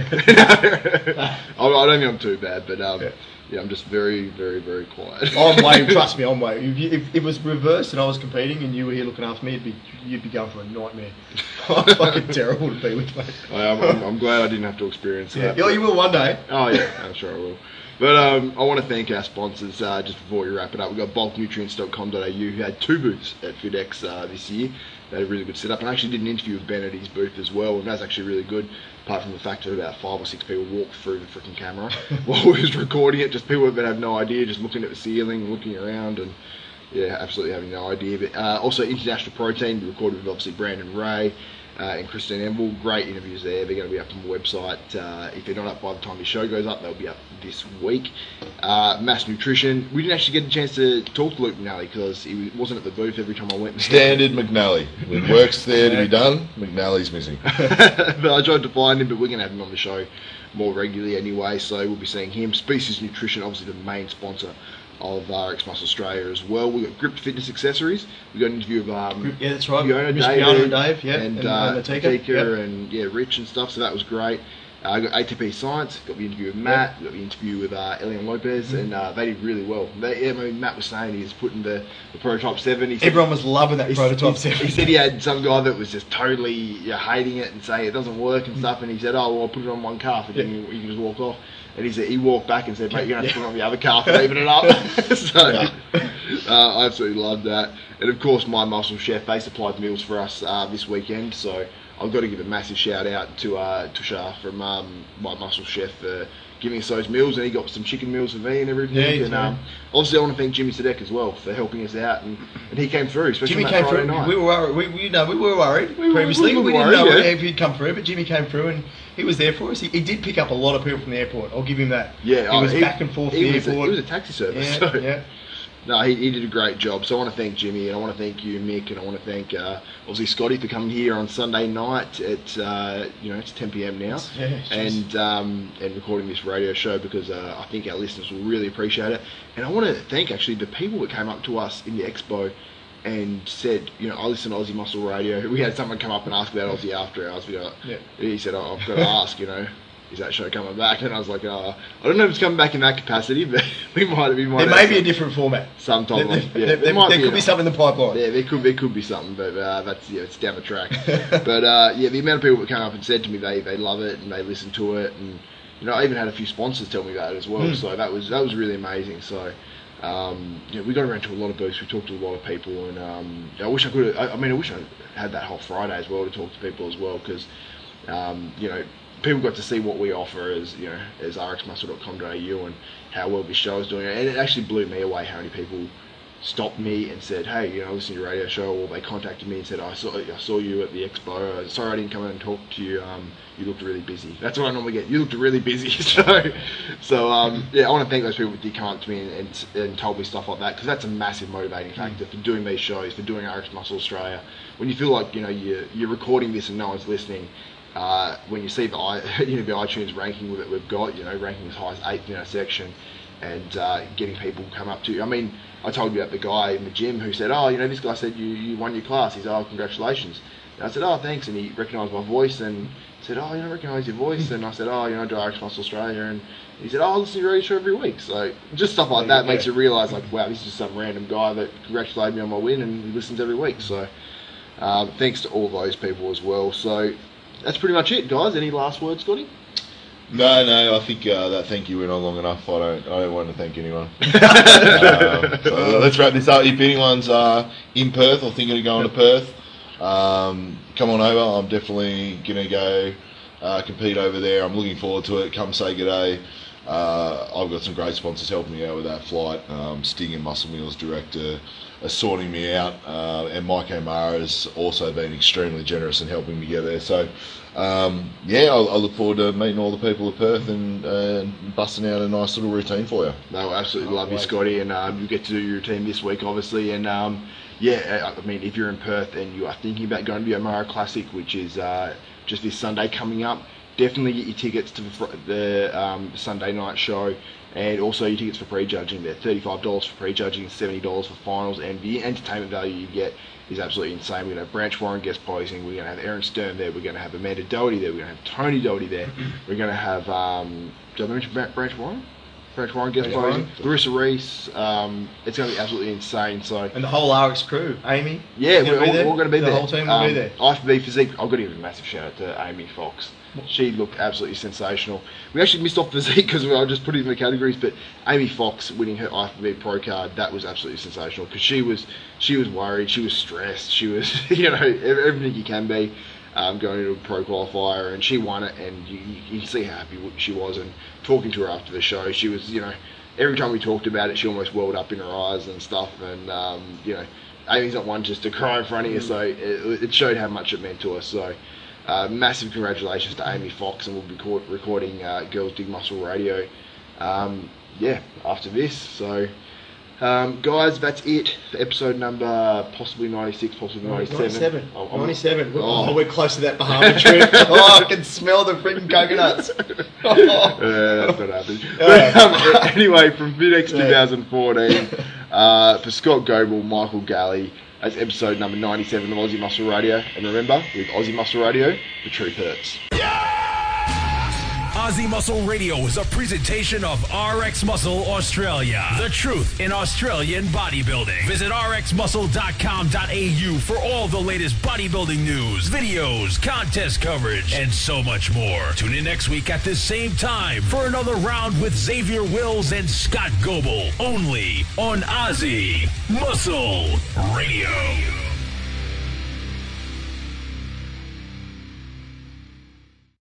yeah. I don't think I'm too bad, but I'm just very, very, very quiet. I'm way. Trust me, I'm way. If it was reversed and I was competing and you were here looking after me, you'd be going for a nightmare. I'm fucking terrible to be with, mate. I'm glad I didn't have to experience that. Yeah, you will one day. Oh yeah, I'm sure I will. But I want to thank our sponsors just before we wrap it up. We've got bulknutrients.com.au who had 2 booths at FitX this year. They had a really good setup, and I actually did an interview with Ben at his booth as well, and that's actually really good, apart from the fact that about 5 or 6 people walked through the freaking camera while we was recording it, just people that have no idea, just looking at the ceiling, looking around, and yeah, absolutely having no idea. But also International Protein, we recorded with obviously Brandon Ray, and Christine Enville. Great interviews there. They're going to be up on the website. If they're not up by the time the show goes up, they'll be up this week. Mass Nutrition. We didn't actually get a chance to talk to Luke McNally because he wasn't at the booth every time I went. Standard McNally. When work's there to be done, McNally's missing. But I tried to find him, but we're going to have him on the show more regularly anyway, so we'll be seeing him. Species Nutrition, obviously the main sponsor of RX Muscle Australia as well. We've got Grip Fitness Accessories. We've got an interview of yeah, that's right. Fiona, Fiona and Dave, yeah, and Matika, and Rich and stuff. So that was great. I got ATP Science. Got the interview with Matt. Got the interview with Elian Lopez, and they did really well. Matt was saying he's putting the Prototype 7. Everyone was loving that Prototype 7. He said he had some guy that was just totally hating it and saying it doesn't work and stuff. And he said, "Oh, well, I'll put it on one calf, and you can just walk off." And he said he walked back and said, "Mate, you're going to have to put it on the other calf and even it up." So I absolutely loved that. And of course, My Muscle Chef, they supplied meals for us this weekend. So I've got to give a massive shout out to Tushar from My Muscle Chef for giving us those meals, and he got some chicken meals for me and everything. Yeah, and obviously, I want to thank Jimmy Sadek as well for helping us out, and he came through. Especially Jimmy came Friday through. Night. We were worried. We were worried previously. We didn't know if he'd come through, but Jimmy came through and he was there for us. He did pick up a lot of people from the airport. I'll give him that. Yeah, he was back and forth to the airport. It was a taxi service. Yeah, so. yeah. No, he did a great job. So I want to thank Jimmy, and I want to thank you, Mick, and I want to thank obviously Scotty for coming here on Sunday night at it's 10 p.m. now, and recording this radio show because I think our listeners will really appreciate it. And I want to thank actually the people that came up to us in the expo and said, I listen to Aussie Muscle Radio. We had someone come up and ask about Aussie After Hours. He said, I've got to ask, is that show coming back? And I was like, I don't know if it's coming back in that capacity, but we might. There may be a different format. Sometime. There could be something in the pipeline. Yeah, there could be something, but that's it's down the track. But the amount of people that came up and said to me they love it and they listen to it, and I even had a few sponsors tell me that as well. So that was really amazing. So. We got around to a lot of booths. We talked to a lot of people, and I wish I could. I wish I had that whole Friday as well to talk to people as well, because people got to see what we offer as rxmuscle.com.au and how well this show is doing. And it actually blew me away how many people stopped me and said, "Hey, listen to your radio show," or they contacted me and said, "I saw you at the expo. Sorry I didn't come in and talk to you. You looked really busy." That's what I normally get. You looked really busy. So I want to thank those people that did come up to me and told me stuff like that, because that's a massive motivating factor for doing these shows, for doing RX Muscle Australia. When you feel like you're recording this and no one's listening. When you see the iTunes ranking that we've got, ranking as high as 8th in our section, and getting people come up to you. I mean, I told you about the guy in the gym who said, this guy said you won your class. He said, congratulations. And I said, thanks. And he recognised my voice and said, I recognise your voice. And I said, I do RX Muscle Australia. And he said, I listen to your radio show every week. So just stuff like that makes you realise, like, wow, this is just some random guy that congratulated me on my win and he listens every week. So thanks to all those people as well. So that's pretty much it, guys. Any last words, Scotty? No. I think that thank you went on long enough. I don't want to thank anyone. So let's wrap this up. If anyone's in Perth or thinking of going to Perth, come on over. I'm definitely gonna go compete over there. I'm looking forward to it. Come say g'day. I've got some great sponsors helping me out with that flight. Sting and Muscle Meals director are sorting me out, and Mike O'Mara has also been extremely generous in helping me get there. So, I look forward to meeting all the people of Perth and busting out a nice little routine for you. No, absolutely love you, Scotty, and you get to do your routine this week, obviously, and I mean, if you're in Perth and you are thinking about going to the O'Mara Classic, which is just this Sunday coming up, definitely get your tickets to the Sunday night show, and also your tickets for prejudging. They're $35 for prejudging, $70 for finals, and the entertainment value you get is absolutely insane. We're going to have Branch Warren guest posing, we're going to have Aaron Stern there, we're going to have Amanda Doherty there, we're going to have Tony Doherty there, we're going to have, did I mention Branch Warren? Branch Warren guest posing, Larissa Reese, it's going to be absolutely insane. So, and the whole RX crew, Amy? Yeah, we're all going to be there. The whole team will be there. IFBB Physique, I've got to give a massive shout out to Amy Fox. She looked absolutely sensational. We actually missed off physique because I just put it in the categories, but Amy Fox winning her IFBB Pro card, that was absolutely sensational because she was worried, she was stressed, she was everything you can be going into a pro qualifier, and she won it, and you can see how happy she was. And talking to her after the show, she was every time we talked about it, she almost welled up in her eyes and stuff, and Amy's not one just to cry in front of you, so it showed how much it meant to us. So. Massive congratulations to Amy Fox, and we'll be recording Girls Dig Muscle Radio after this. So guys, that's it for episode number possibly 96, possibly 97. 97. We're close to that Bahama trip. I can smell the freaking coconuts. That's not happening. Anyway, from FitX 2014, for Scott Goebel, Michael Galley, that's episode number 97 of Aussie Muscle Radio. And remember, with Aussie Muscle Radio, the truth hurts. Aussie Muscle Radio is a presentation of RX Muscle Australia. The truth in Australian bodybuilding. Visit rxmuscle.com.au for all the latest bodybuilding news, videos, contest coverage, and so much more. Tune in next week at this same time for another round with Xavier Wills and Scott Goebel, only on Aussie Muscle Radio.